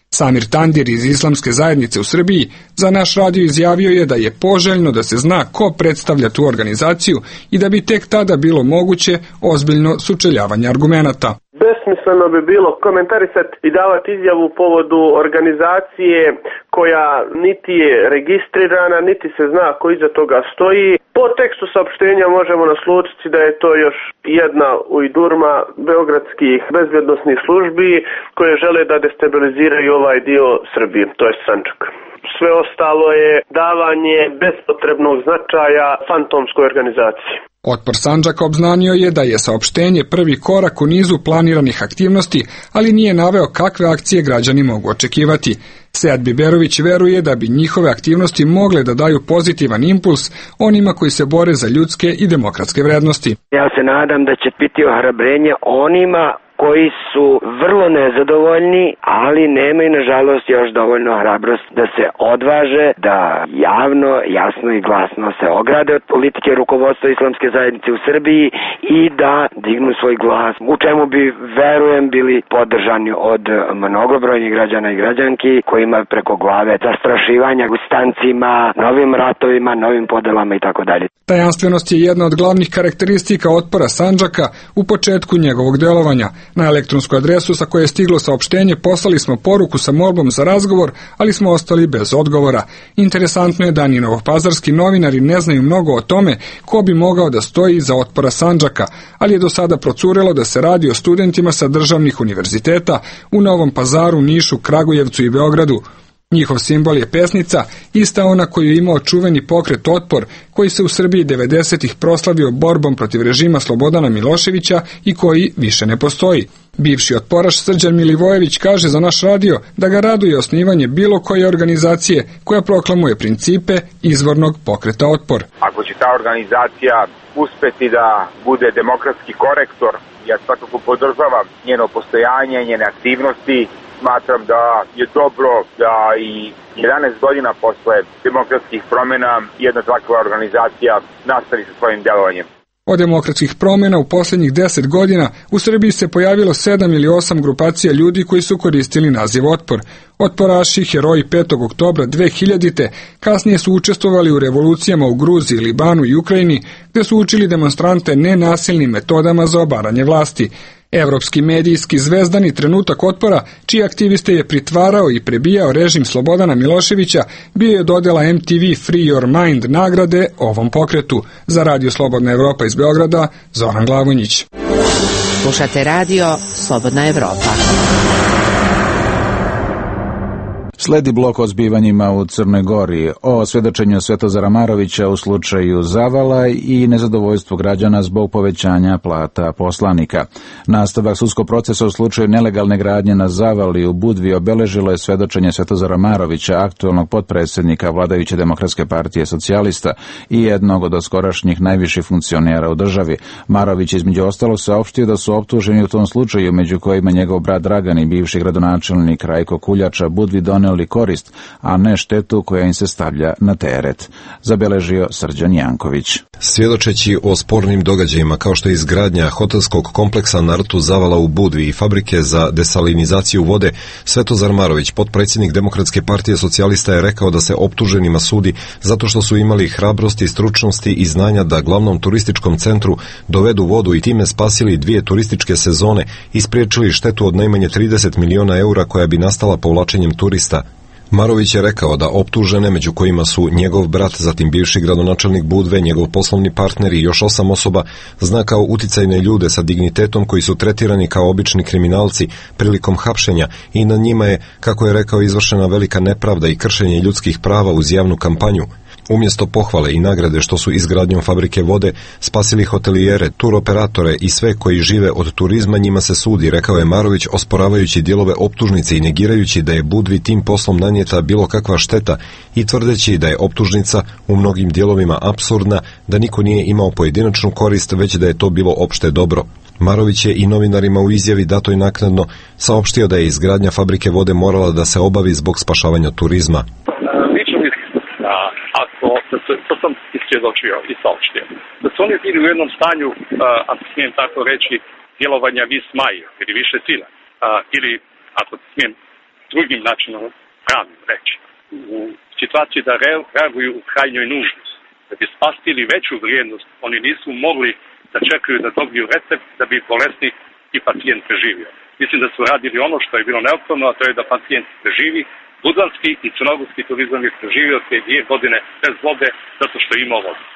Samir Tandir iz Islamske zajednice u Srbiji za naš radio izjavio je da je poželjno da se zna ko predstavlja tu organizaciju i da bi tek tada bilo moguće ozbiljno sučeljavanje argumenata. Besmisleno bi bilo komentarisati i davati izjavu u povodu organizacije koja niti je registrirana, niti se zna ko iza toga stoji. Po tekstu saopštenja možemo naslučiti da je to još jedna ujdurma beogradskih bezbednosnih službi koje žele da destabiliziraju ovaj dio Srbije, to je Sandžak. Sve ostalo je davanje bespotrebnog značaja fantomskoj organizaciji. Otpor Sandžaka obznanio je da je saopštenje prvi korak u nizu planiranih aktivnosti, ali nije naveo kakve akcije građani mogu očekivati. Sead Biberović veruje da bi njihove aktivnosti mogle da daju pozitivan impuls onima koji se bore za ljudske i demokratske vrednosti. Ja se nadam da će biti ohrabrenje onima koji su vrlo nezadovoljni, ali nemaju nažalost još dovoljno hrabrost da se odvaže, da javno, jasno i glasno se ograde od politike rukovodstva Islamske zajednice u Srbiji i da dignu svoj glas, u čemu bi, verujem, bili podržani od mnogobrojnih građana i građanki kojima preko glave zastrašivanja ustancima, novim ratovima, novim podelama i tako dalje. Tajanstvenost je jedna od glavnih karakteristika otpora Sandžaka u početku njegovog delovanja. Na elektronsku adresu sa koje je stiglo saopštenje poslali smo poruku sa molbom za razgovor, ali smo ostali bez odgovora. Interesantno je da ni novopazarski novinari ne znaju mnogo o tome ko bi mogao da stoji iza otpora Sandžaka, ali je do sada procurelo da se radi o studentima sa državnih univerziteta u Novom Pazaru, Nišu, Kragujevcu i Beogradu. Njihov simbol je pesnica, ista ona koju je imao čuveni pokret Otpor, koji se u Srbiji devedesetih proslavio borbom protiv režima Slobodana Miloševića i koji više ne postoji. Bivši otporaš Srđan Milivojević kaže za naš radio da ga raduje osnivanje bilo koje organizacije koja proklamuje principe izvornog pokreta Otpor. Ako će ta organizacija uspeti da bude demokratski korektor, ja svakako podržavam njeno postojanje, njene aktivnosti. Smatram da je dobro da i jedanaest godina posle demokratskih promjena jedna takva organizacija nastavi sa svojim delovanjem. Od demokratskih promjena u posljednjih deset godina u Srbiji se pojavilo sedam ili osam grupacija ljudi koji su koristili naziv Otpor. Otporaši, heroji petog oktobra dve hiljadite kasnije su učestvovali u revolucijama u Gruziji, Libanu i Ukrajini, gde su učili demonstrante nenasilnim metodama za obaranje vlasti. Evropski medijski zvezdani trenutak Otpora, čiji aktiviste je pritvarao i prebijao režim Slobodana Miloševića, bio je dodela M T V Free Your Mind nagrade ovom pokretu. Za Radio Slobodna Evropa iz Beograda, Zoran Glavonjić. Slušate radio Slobodna Evropa. Sledi blok o zbivanjima u Crnoj Gori, o svedočenju Svetozara Marovića u slučaju Zavala i nezadovoljstvu građana zbog povećanja plata poslanika. Nastavak sudskog procesa u slučaju nelegalne gradnje na Zavali u Budvi obeležilo je svedočenje Svetozara Marovića, aktualnog potpredsjednika vladajuće Demokratske partije socijalista i jednog od skorašnjih najviših funkcionera u državi. Marović između ostalog saopštio da su optuženi u tom slučaju, među kojima njegov brat Dragan i bivši gradonačelnik Rajko Kuljača, Budvi doneli korist, a ne štetu koja im se stavlja na teret, zabeležio Srđan Janković. Svjedočeći o spornim događajima kao što je izgradnja hotelskog kompleksa na rtu Zavala u Budvi i fabrike za desalinizaciju vode, Svetozar Marović, potpredsjednik Demokratske partije socijalista, je rekao da se optuženima sudi zato što su imali hrabrosti, stručnosti i znanja da glavnom turističkom centru dovedu vodu i time spasili dvije turističke sezone i spriječili štetu od najmanje trideset miliona eura koja bi nastala povlačenjem turista. Marović je rekao da optužene, među kojima su njegov brat, zatim bivši gradonačelnik Budve, njegov poslovni partner i još osam osoba, zna kao uticajne ljude sa dignitetom koji su tretirani kao obični kriminalci prilikom hapšenja i na njima je, kako je rekao, izvršena velika nepravda i kršenje ljudskih prava uz javnu kampanju. Umjesto pohvale i nagrade što su izgradnjom fabrike vode spasili hotelijere, turoperatore i sve koji žive od turizma, njima se sudi, rekao je Marović, osporavajući dijelove optužnice i negirajući da je Budvi tim poslom nanijeta bilo kakva šteta i tvrdeći da je optužnica u mnogim dijelovima apsurdna, da niko nije imao pojedinačnu korist, već da je to bilo opšte dobro. Marović je i novinarima u izjavi datoj naknadno saopštio da je izgradnja fabrike vode morala da se obavi zbog spašavanja turizma. To sam isvjedočio i saopštio. Da su oni bili u jednom stanju, ako smijem tako reći, djelovanja vis maj ili više sila. Ili, ako smijem drugim načinom pravnim reći. U situaciji da reaguju u krajnjoj nuždi, da bi spasili veću vrijednost, oni nisu mogli da čekaju da dobiju recept da bi bolesnik i pacijent preživio. Mislim da su radili ono što je bilo neophodno, a to je da pacijent preživi. Budvanski i crnogorski turizam je preživio te dvije godine bez vode zato što je imao vodu.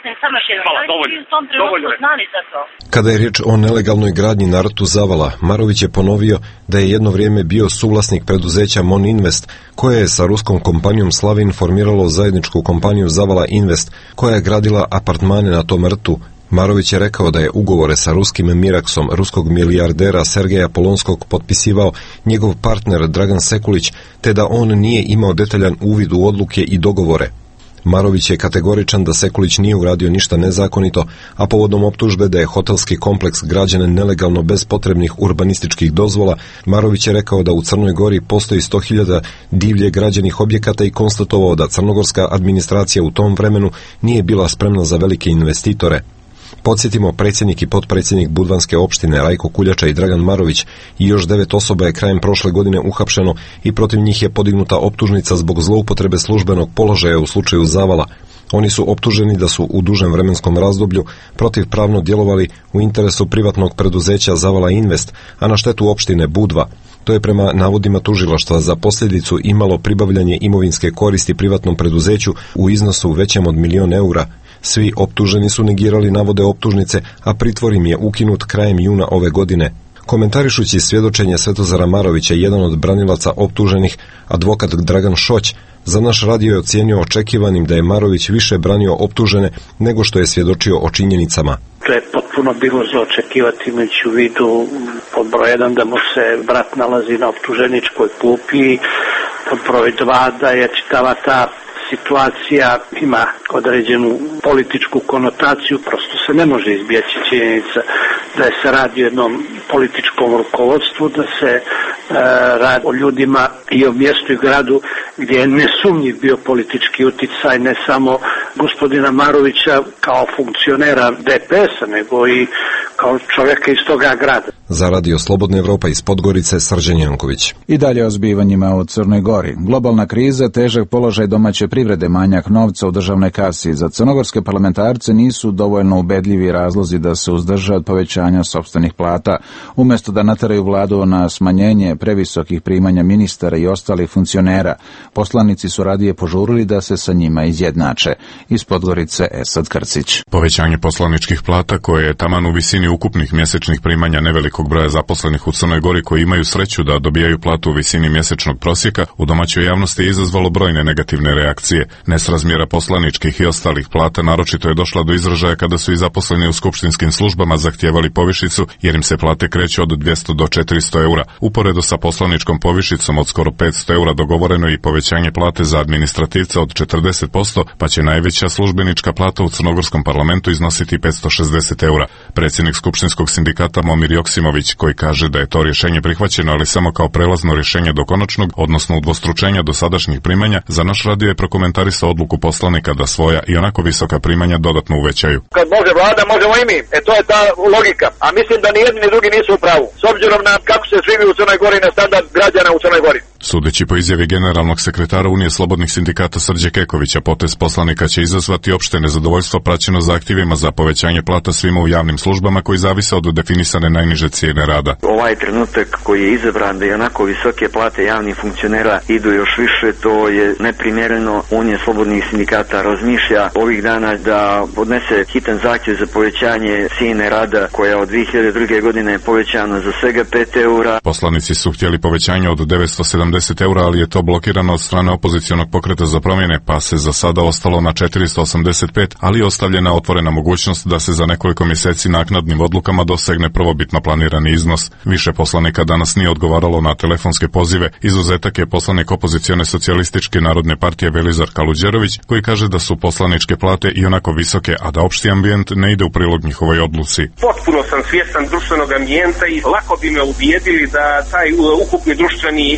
Kada je riječ o nelegalnoj gradnji na rtu Zavala, Marović je ponovio da je jedno vrijeme bio suvlasnik preduzeća Mon Invest, koje je sa ruskom kompanijom Slavin formiralo zajedničku kompaniju Zavala Invest, koja je gradila apartmane na tom rtu. Marović je rekao da je ugovore sa ruskim Miraksom, ruskog milijardera Sergeja Polonskog, potpisivao njegov partner Dragan Sekulić, te da on nije imao detaljan uvid u odluke i dogovore. Marović je kategoričan da Sekulić nije uradio ništa nezakonito, a povodom optužbe da je hotelski kompleks građen nelegalno bez potrebnih urbanističkih dozvola, Marović je rekao da u Crnoj Gori postoji sto hiljada divlje građenih objekata i konstatovao da crnogorska administracija u tom vremenu nije bila spremna za velike investitore. Podsjetimo, predsjednik i potpredsjednik Budvanske opštine Rajko Kuljača i Dragan Marović i još devet osoba je krajem prošle godine uhapšeno i protiv njih je podignuta optužnica zbog zloupotrebe službenog položaja u slučaju Zavala. Oni su optuženi da su u dužem vremenskom razdoblju protivpravno djelovali u interesu privatnog preduzeća Zavala Invest, a na štetu opštine Budva. To je prema navodima tužilaštva za posljedicu imalo pribavljanje imovinske koristi privatnom preduzeću u iznosu većem od milion eura. Svi optuženi su negirali navode optužnice, a pritvor im je ukinut krajem juna ove godine. Komentarišući svjedočenje Svetozara Marovića, jedan od branilaca optuženih, advokat Dragan Šoć, za naš radio je ocijenio očekivanim da je Marović više branio optužene nego što je svjedočio o činjenicama. To je potpuno bilo za očekivati, imajući u vidu pod broj jedan da mu se brat nalazi na optuženičkoj klupi, pod broj dva da je čitava ta situacija ima određenu političku konotaciju, prosto se ne može izbjeći činjenica da je se radi o jednom političkom rukovodstvu, da se e, radi o ljudima i o mjestu i gradu gdje je nesumnjiv bio politički uticaj ne samo gospodina Marovića kao funkcionera D P S-a, nego i kao čovjeka iz toga grada. Za radio Slobodna Evropa iz Podgorice, Srđan Janković. I dalje o zbivanjima u Crnoj Gori. Globalna kriza, težak položaj domaće privrede, manjak novca u državnoj kasi. Za crnogorske parlamentarce nisu dovoljno ubedljivi razlozi da se uzdrže od povećanja sopstvenih plata, umjesto da nateraju vladu na smanjenje previsokih primanja ministara i ostalih funkcionera. Poslanici su radije požurili da se sa njima izjednače. Iz Podgorice, Esad Krcić. Povećanje poslaničkih plata, koje je taman u visini ukupnih mjesečnih primanja nevelikog broja zaposlenih u Crnoj Gori koji imaju sreću da dobijaju platu u visini mjesečnog prosjeka, u domaćoj javnosti je izazvalo brojne negativne reakcije. Nesrazmjera poslaničkih i ostalih plata naročito je došla do izražaja kada su i zaposleni u skupštinskim službama zahtijevali povišicu, jer im se plate kreću od dvjesto do četiristo eura. Uporedo sa poslaničkom povišicom od skoro petsto eura dogovoreno je i povećanje plate za administrativca od četrdeset posto, pa će najveća službenička plata u crnogorskom parlamentu iznositi petsto šezdeset eura. Predsjednik skupštinskog sindikata Momir Joksimović, koji kaže da je to rješenje prihvaćeno, ali samo kao prelazno rješenje do konačnog, odnosno udvostručenja dosadašnjih primanja, za naš radio je prokomentarisao odluku poslanika da svoja i onako visoka primanja dodatno uvećaju. Kad može vlada, možemo i mi. E to je ta logika. A mislim da ni jedni ni drugi nisu u pravu. S obzirom na kako se živi u Crnoj Gori, na standard građana u Crnoj Gori. Sudeći po izjavi generalnog sekretara Unije slobodnih sindikata Srđe Kekovića, potez poslanika će izazvati opšte nezadovoljstvo praćeno zahtjevima za povećanje plata svima u javnim službama koji zavise od definisane najniže cijene rada. Ovaj trenutak koji je izabran da je onako visoke plate javnih funkcionera idu još više, to je neprimjereno. Unija slobodnih sindikata razmišlja ovih dana da podnese hitan zahtjev za povećanje cijene rada koja od dvije hiljade druge godine je povećana za svega pet eura. Poslanici su htjeli povećanje od devetsto sedamdeset eura, ali je to blokirano od strane opozicionog pokreta za promjene, pa se za sada ostalo na četiristo osamdeset pet, ali je ostavljena otvorena mogućnost da se za nekoliko mjeseci naknadnim odlukama dosegne prvobitno planirani iznos. Više poslanika danas nije odgovaralo na telefonske pozive. Izuzetak je poslanik opozicione socijalističke narodne partije Velizar Kaluđerović, koji kaže da su poslaničke plate i onako visoke, a da opšti ambijent ne ide u prilog njihovoj odluci. Potpuno sam svjestan društvenog ambijenta i lako bi me ubijedili da taj ukupni društveni milje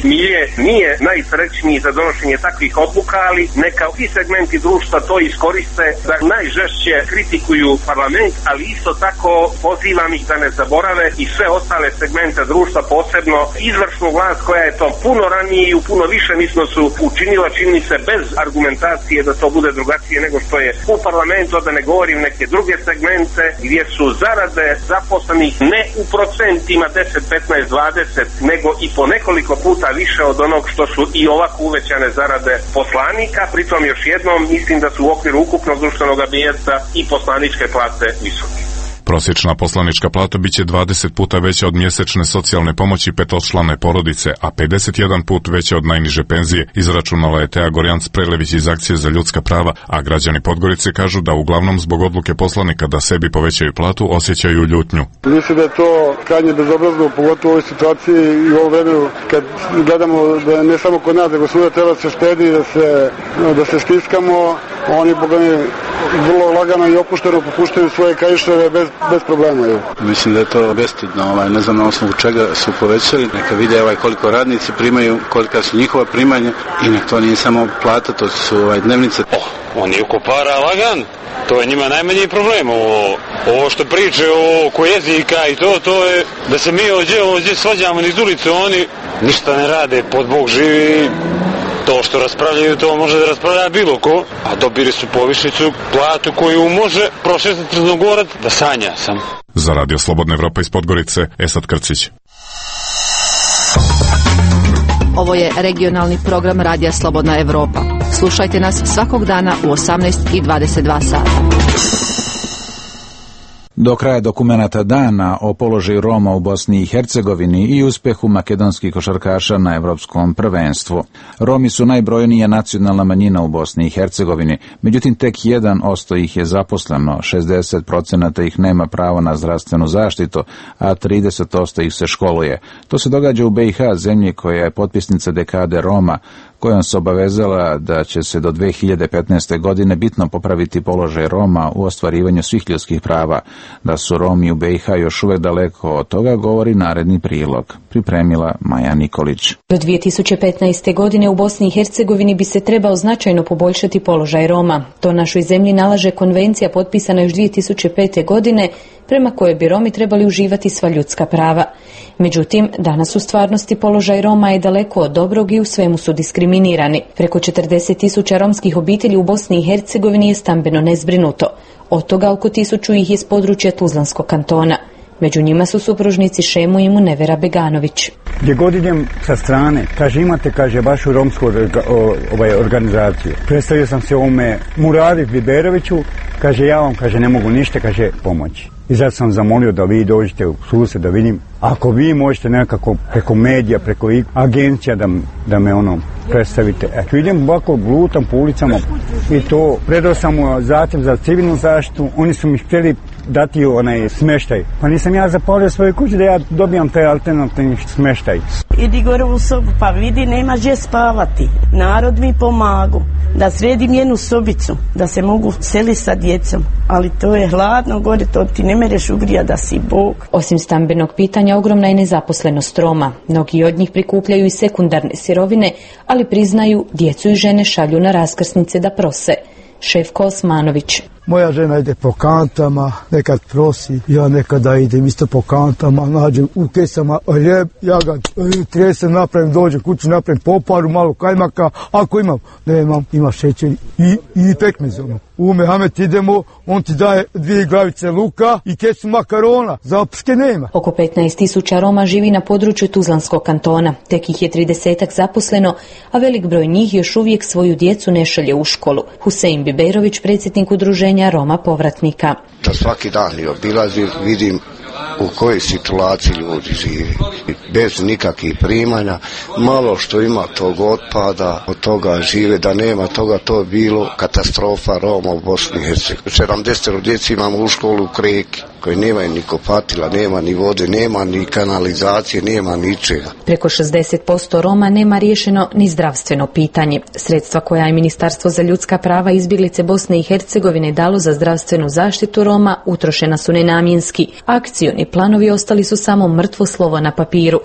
nije najsrećniji za donošenje takvih odluka, ali neka i segmenti društva to iskoriste da najžešće kritikuju parlament, ali isto tako pozivam ih da ne zaborave i sve ostale segmente društva, posebno izvršnu vlast koja je to puno ranije i u puno više mislim su učinila, čini se bez argumentacije da to bude drugačije nego što je u parlamentu, da ne govorim neke druge segmente gdje su zarade zaposlenih ne u procentima deset, petnaest, dvadeset, nego i po nekoliko puta više od onog što su i ovako uvećane zarade poslanika. Pritom još jednom mislim da su u okviru ukupnog društvenog bijedstva i poslaničke plate visoke. Prosječna poslanička plata biće dvadeset puta veća od mjesečne socijalne pomoći petočlane porodice, a pedeset jedan put veća od najniže penzije, izračunala je Teja Gorjanc Prelević iz Akcije za ljudska prava, a građani Podgorice kažu da uglavnom zbog odluke poslanika da sebi povećaju platu osjećaju ljutnju. Mislim da je to krajnje bezobrazno, pogotovo u ovoj situaciji i u ovom vremenu kad gledamo da ne samo kod nas, nego svuda treba se štedi, da se, da se stiskamo, oni bogami vrlo lagano i opušteno popuštaju svoje kaiševe bez, bez problema. Je. Mislim da je to bestidno, ovaj, ne znam na osnovu čega su povećali, neka vide ovaj, koliko radnici primaju, kolika su njihova primanja i nek to nije samo plata, to su ovaj, dnevnice. Oh, on je oko para lagan, to je njima najmanji problem. Ovo, ovo što priče oko jezika i to, to je da se mi ovdje, ovdje svađamo niz ulicu, oni ništa ne rade, pod Bog živi. To što raspravljaju, to može da raspravlja bilo ko, a dobili su povišicu, platu koju može prošetati Crnogorac da sanja sam. Za Radio Slobodna Evropa iz Podgorice, Esad Krcić. Ovo je regionalni program Radija Slobodna Evropa. Slušajte nas svakog dana u osamnaest i dvadeset dva sata. Do kraja dokumenata dana o položaju Roma u Bosni i Hercegovini i uspehu makedonskih košarkaša na evropskom prvenstvu. Romi su najbrojnija nacionalna manjina u Bosni i Hercegovini, međutim tek jedan posto ih je zaposleno, šezdeset procenata ih nema pravo na zdravstvenu zaštitu, a trideset posto ih se školuje. To se događa u B i H, zemlji koja je potpisnica dekade Roma, kojom se obavezala da će se do dve hiljade petnaeste. godine bitno popraviti položaj Roma u ostvarivanju svih ljudskih prava. Da su Romi u B i H još uvek daleko od toga govori naredni prilog. Pripremila Maja Nikolić. Do dvije tisuće petnaeste. godine u Bosni i Hercegovini bi se trebao značajno poboljšati položaj Roma. To našoj zemlji nalaže konvencija potpisana još dvije tisuće pete. godine, prema kojoj bi Romi trebali uživati sva ljudska prava. Međutim, danas u stvarnosti položaj Roma je daleko od dobrog i u svemu su diskriminirani. Preko četrdeset tisuća romskih obitelji u Bosni i Hercegovini je stambeno nezbrinuto. Od toga oko tisuću ih je s područja Tuzlanskog kantona. Među njima su supružnici Šemu i Munevera Beganović. Gdje god idem sa strane, kaže imate, kaže, vašu romsku orga, o, ovaj, organizaciju. Predstavio sam se ovome Muradi Biberoviću, kaže ja vam, kaže, ne mogu ništa, kaže, pomoći. I zato sam zamolio da vi dođete u sused da vidim, ako vi možete nekako preko medija, preko agencija da, da me ono predstavite. Eto, idem ovako, glutam po ulicama i to, predao sam mu zahtjev za civilnu zaštitu, oni su mi htjeli dati onaj smeštaj. Pa nisam ja zapalio svoju kuću da ja dobijam taj alternativni smeštaj. Idi gore u sobu, pa vidi, nema gdje spavati. Narod mi pomagu da sredim jednu sobicu, da se mogu seli sa djecom. Ali to je hladno gore, to ti ne mereš ugrija da si Bog. Osim stambenog pitanja, ogromna je nezaposlenost Roma. Mnogi od njih prikupljaju i sekundarne sirovine, ali priznaju, djecu i žene šalju na raskrsnice da prose. Šefko Osmanović. Moja žena ide po kantama, nekad prosi, ja nekada idem isto po kantama, nađem u kesama hljeb, ja ga tresem, napravim, dođem kuću, napravim poparu, malo kajmaka, ako imam, ne imam, ima šećer i, i pekmez. U Mehamet idemo, on ti daje dvije glavice luka i kesu makarona, zaopšte nema. Oko petnaest tisuća Roma živi na području Tuzlanskog kantona, tek ih je tridesetak zaposleno, a velik broj njih još uvijek svoju djecu ne šalje u školu. Husein Biberović, predsjednik udruženja Roma povratnika. Da svaki dan i obilazim, vidim u kojoj situaciji ljudi živi. Bez nikakvih primanja, malo što ima tog otpada, od toga žive, da nema toga, to je bilo katastrofa Roma u Bosni i Hercegovini. sedamdeset djeci imamo u školu u Kreki, koji nemaju ni kopatila, nema ni vode, nema ni kanalizacije, nema ničega. Preko šezdeset posto Roma nema riješeno ni zdravstveno pitanje. Sredstva koja je Ministarstvo za ljudska prava i izbjeglice Bosne i Hercegovine dalo za zdravstvenu zaštitu Roma utrošena su nenamjenski. Akcioni planovi ostali su samo mrtvo slovo na papiru.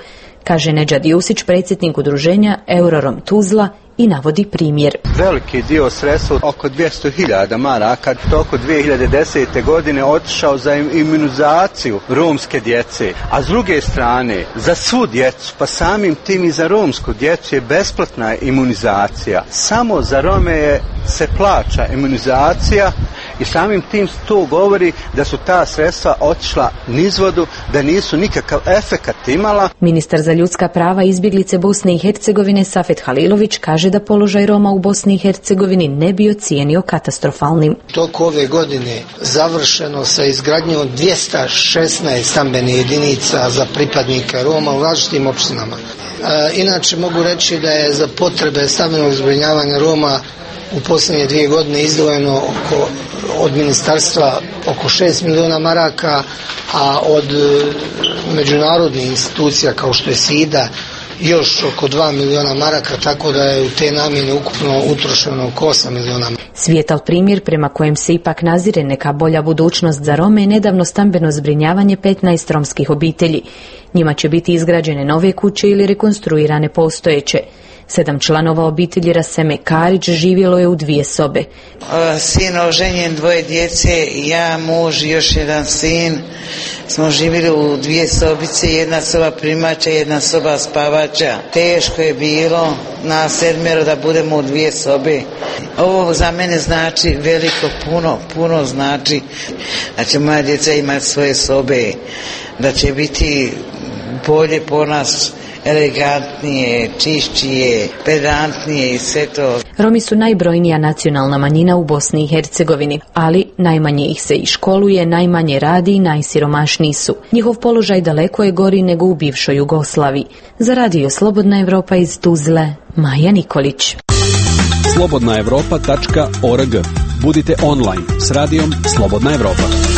kaže Nedžad Jusić, predsjednik udruženja Eurorom Tuzla, i navodi primjer. Veliki dio sredstva, oko dvjesto hiljada maraka, toko dvije hiljade desete. godine otišao za imunizaciju romske djece, a s druge strane za svu djecu, pa samim tim i za romsku djecu je besplatna imunizacija. Samo za Rome je, se plaća imunizacija i samim tim to govori da su ta sredstva otišla nizvodu, da nisu nikakav efekat imala. Ministar za ljudska prava i izbjeglice Bosne i Hercegovine Safet Halilović kaže da položaj Roma u Bosni i Hercegovini ne bi ocijenio katastrofalnim. Toko ove godine završeno sa izgradnjom dvjesto šesnaest stambenih jedinica za pripadnike Roma u različitim opštinama. E, inače mogu reći da je za potrebe stambenog zbrinjavanja Roma u posljednje dvije godine izdvojeno oko, od ministarstva oko šest milijuna maraka, a od međunarodnih institucija kao što je SIDA još oko dva milijuna maraka, tako da je u te namjene ukupno utrošeno oko osam milijuna. Svijetal primjer prema kojem se ipak nazire neka bolja budućnost za Rome je nedavno stambeno zbrinjavanje petnaest romskih obitelji. Njima će biti izgrađene nove kuće ili rekonstruirane postojeće. Sedam članova obitelji Raseme Karić živjelo je u dvije sobe. Sin oženjen, dvoje djece, ja, muž i još jedan sin. Smo živjeli u dvije sobice, jedna soba primača, jedna soba spavača. Teško je bilo na sedmero da budemo u dvije sobe. Ovo za mene znači veliko, puno, puno znači da će moja djeca imati svoje sobe, da će biti bolje po nas, elegantnije, čišćije, pedantnije i sve to. Romi su najbrojnija nacionalna manjina u Bosni i Hercegovini, ali najmanje ih se i školuje, najmanje radi i najsiromašniji su. Njihov položaj daleko je gori nego u bivšoj Jugoslaviji. Za radio Slobodna Evropa iz Tuzle, Maja Nikolić. slobodna evropa tačka org. Budite online s radijom Slobodna Evropa.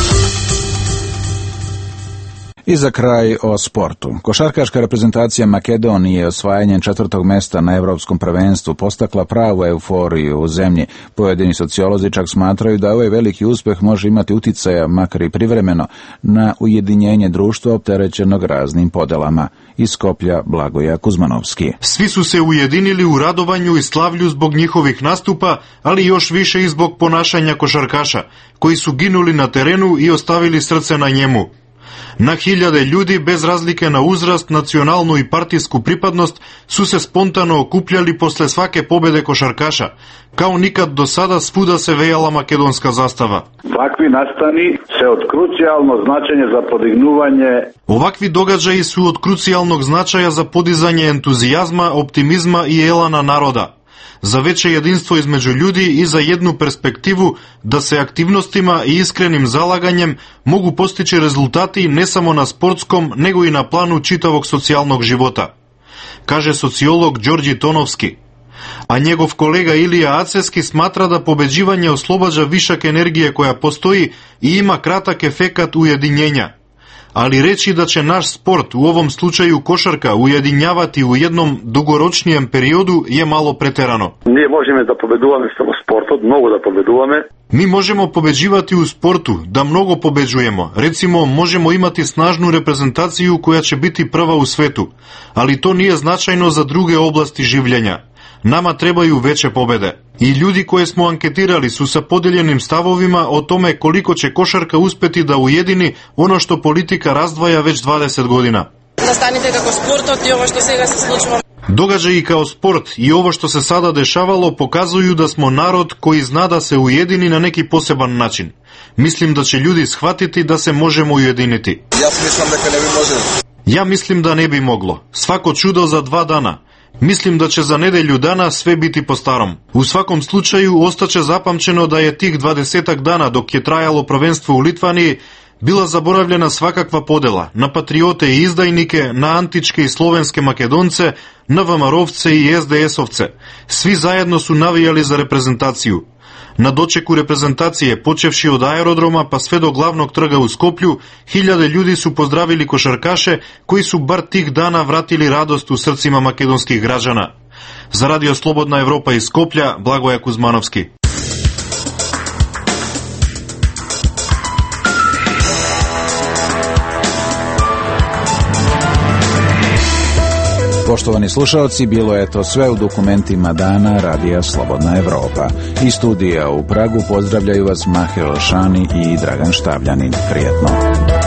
I za kraj o sportu. Košarkaška reprezentacija Makedonije osvajanjem četvrtog mesta na Evropskom prvenstvu postakla pravu euforiju u zemlji. Pojedini sociolozi čak smatraju da ovaj veliki uspjeh može imati uticaja, makar i privremeno, na ujedinjenje društva opterećenog raznim podelama. Iz Skoplja Blagoja Kuzmanovski. Svi su se ujedinili u radovanju i slavlju zbog njihovih nastupa, ali još više i zbog ponašanja košarkaša, koji su ginuli na terenu i ostavili srce na njemu. Na hiljade ljudi, bez razlike na uzrast, nacionalnu i partijsku pripadnost, su se spontano okupljali posle svake pobjede košarkaša. Kao nikad do sada svuda se vejala makedonska zastava. Ovakvi nastani se od krucijalnog značenja za podignuvanje. Ovakvi događaji su od krucijalnog značaja za podizanje entuzijazma, optimizma i elana naroda, za veće jedinstvo između ljudi i za jednu perspektivu da se aktivnostima i iskrenim zalaganjem mogu postići rezultati ne samo na sportskom, nego i na planu čitavog socijalnog života, kaže sociolog Đorđe Tonovski. A njegov kolega Ilija Aceski smatra da pobeđivanje oslobađa višak energije koja postoji i ima kratak efekat ujedinjenja. Ali reći da će naš sport, u ovom slučaju košarka, ujedinjavati u jednom dugoročnijem periodu je malo preterano. Nije možemo da pobedujeme samo sportom, mnogo da pobedujeme. Mi možemo pobeđivati u sportu, da mnogo pobeđujemo. Recimo, možemo imati snažnu reprezentaciju koja će biti prva u svetu, ali to nije značajno za druge oblasti življenja. Nama trebaju veće pobede. I ljudi koje smo anketirali su sa podeljenim stavovima o tome koliko će košarka uspeti da ujedini ono što politika razdvaja već dvadeset godina. Nastanite kako sportot i ovo što сега se slučilo. Događaji kao sport i ovo što se sada dešavalo pokazuju da smo narod koji zna da se ujedini na neki poseban način. Mislim da će ljudi shvatiti da se možemo ujediniti. Ja mislim da ne bi možemo. Ja mislim da ne bi moglo. Svako čudo za dva dana. Mislim da će za nedelju dana sve biti po starom. U svakom slučaju ostaće zapamćeno da je tih dvadesetak dana dok je trajalo prvenstvo u Litvaniji bila zaboravljena svakakva podela na patriote i izdajnike, na antičke i slovenske Makedonce, na Vamarovce i es de esovce. Svi zajedno su navijali za reprezentaciju. Na dočeku reprezentacije, počevši od aerodroma pa sve do glavnog trga u Skoplju, hiljade ljudi su pozdravili košarkaše koji su bar tih dana vratili radost u srcima makedonskih građana. Za radio Slobodna Evropa iz Skoplja, Blagoja Kuzmanovski. Poštovani slušalci, bilo je to sve u dokumentima dana Radija Slobodna Evropa. Iz studija u Pragu pozdravljaju vas Maher Elšani i Dragan Štavljanin. Prijetno.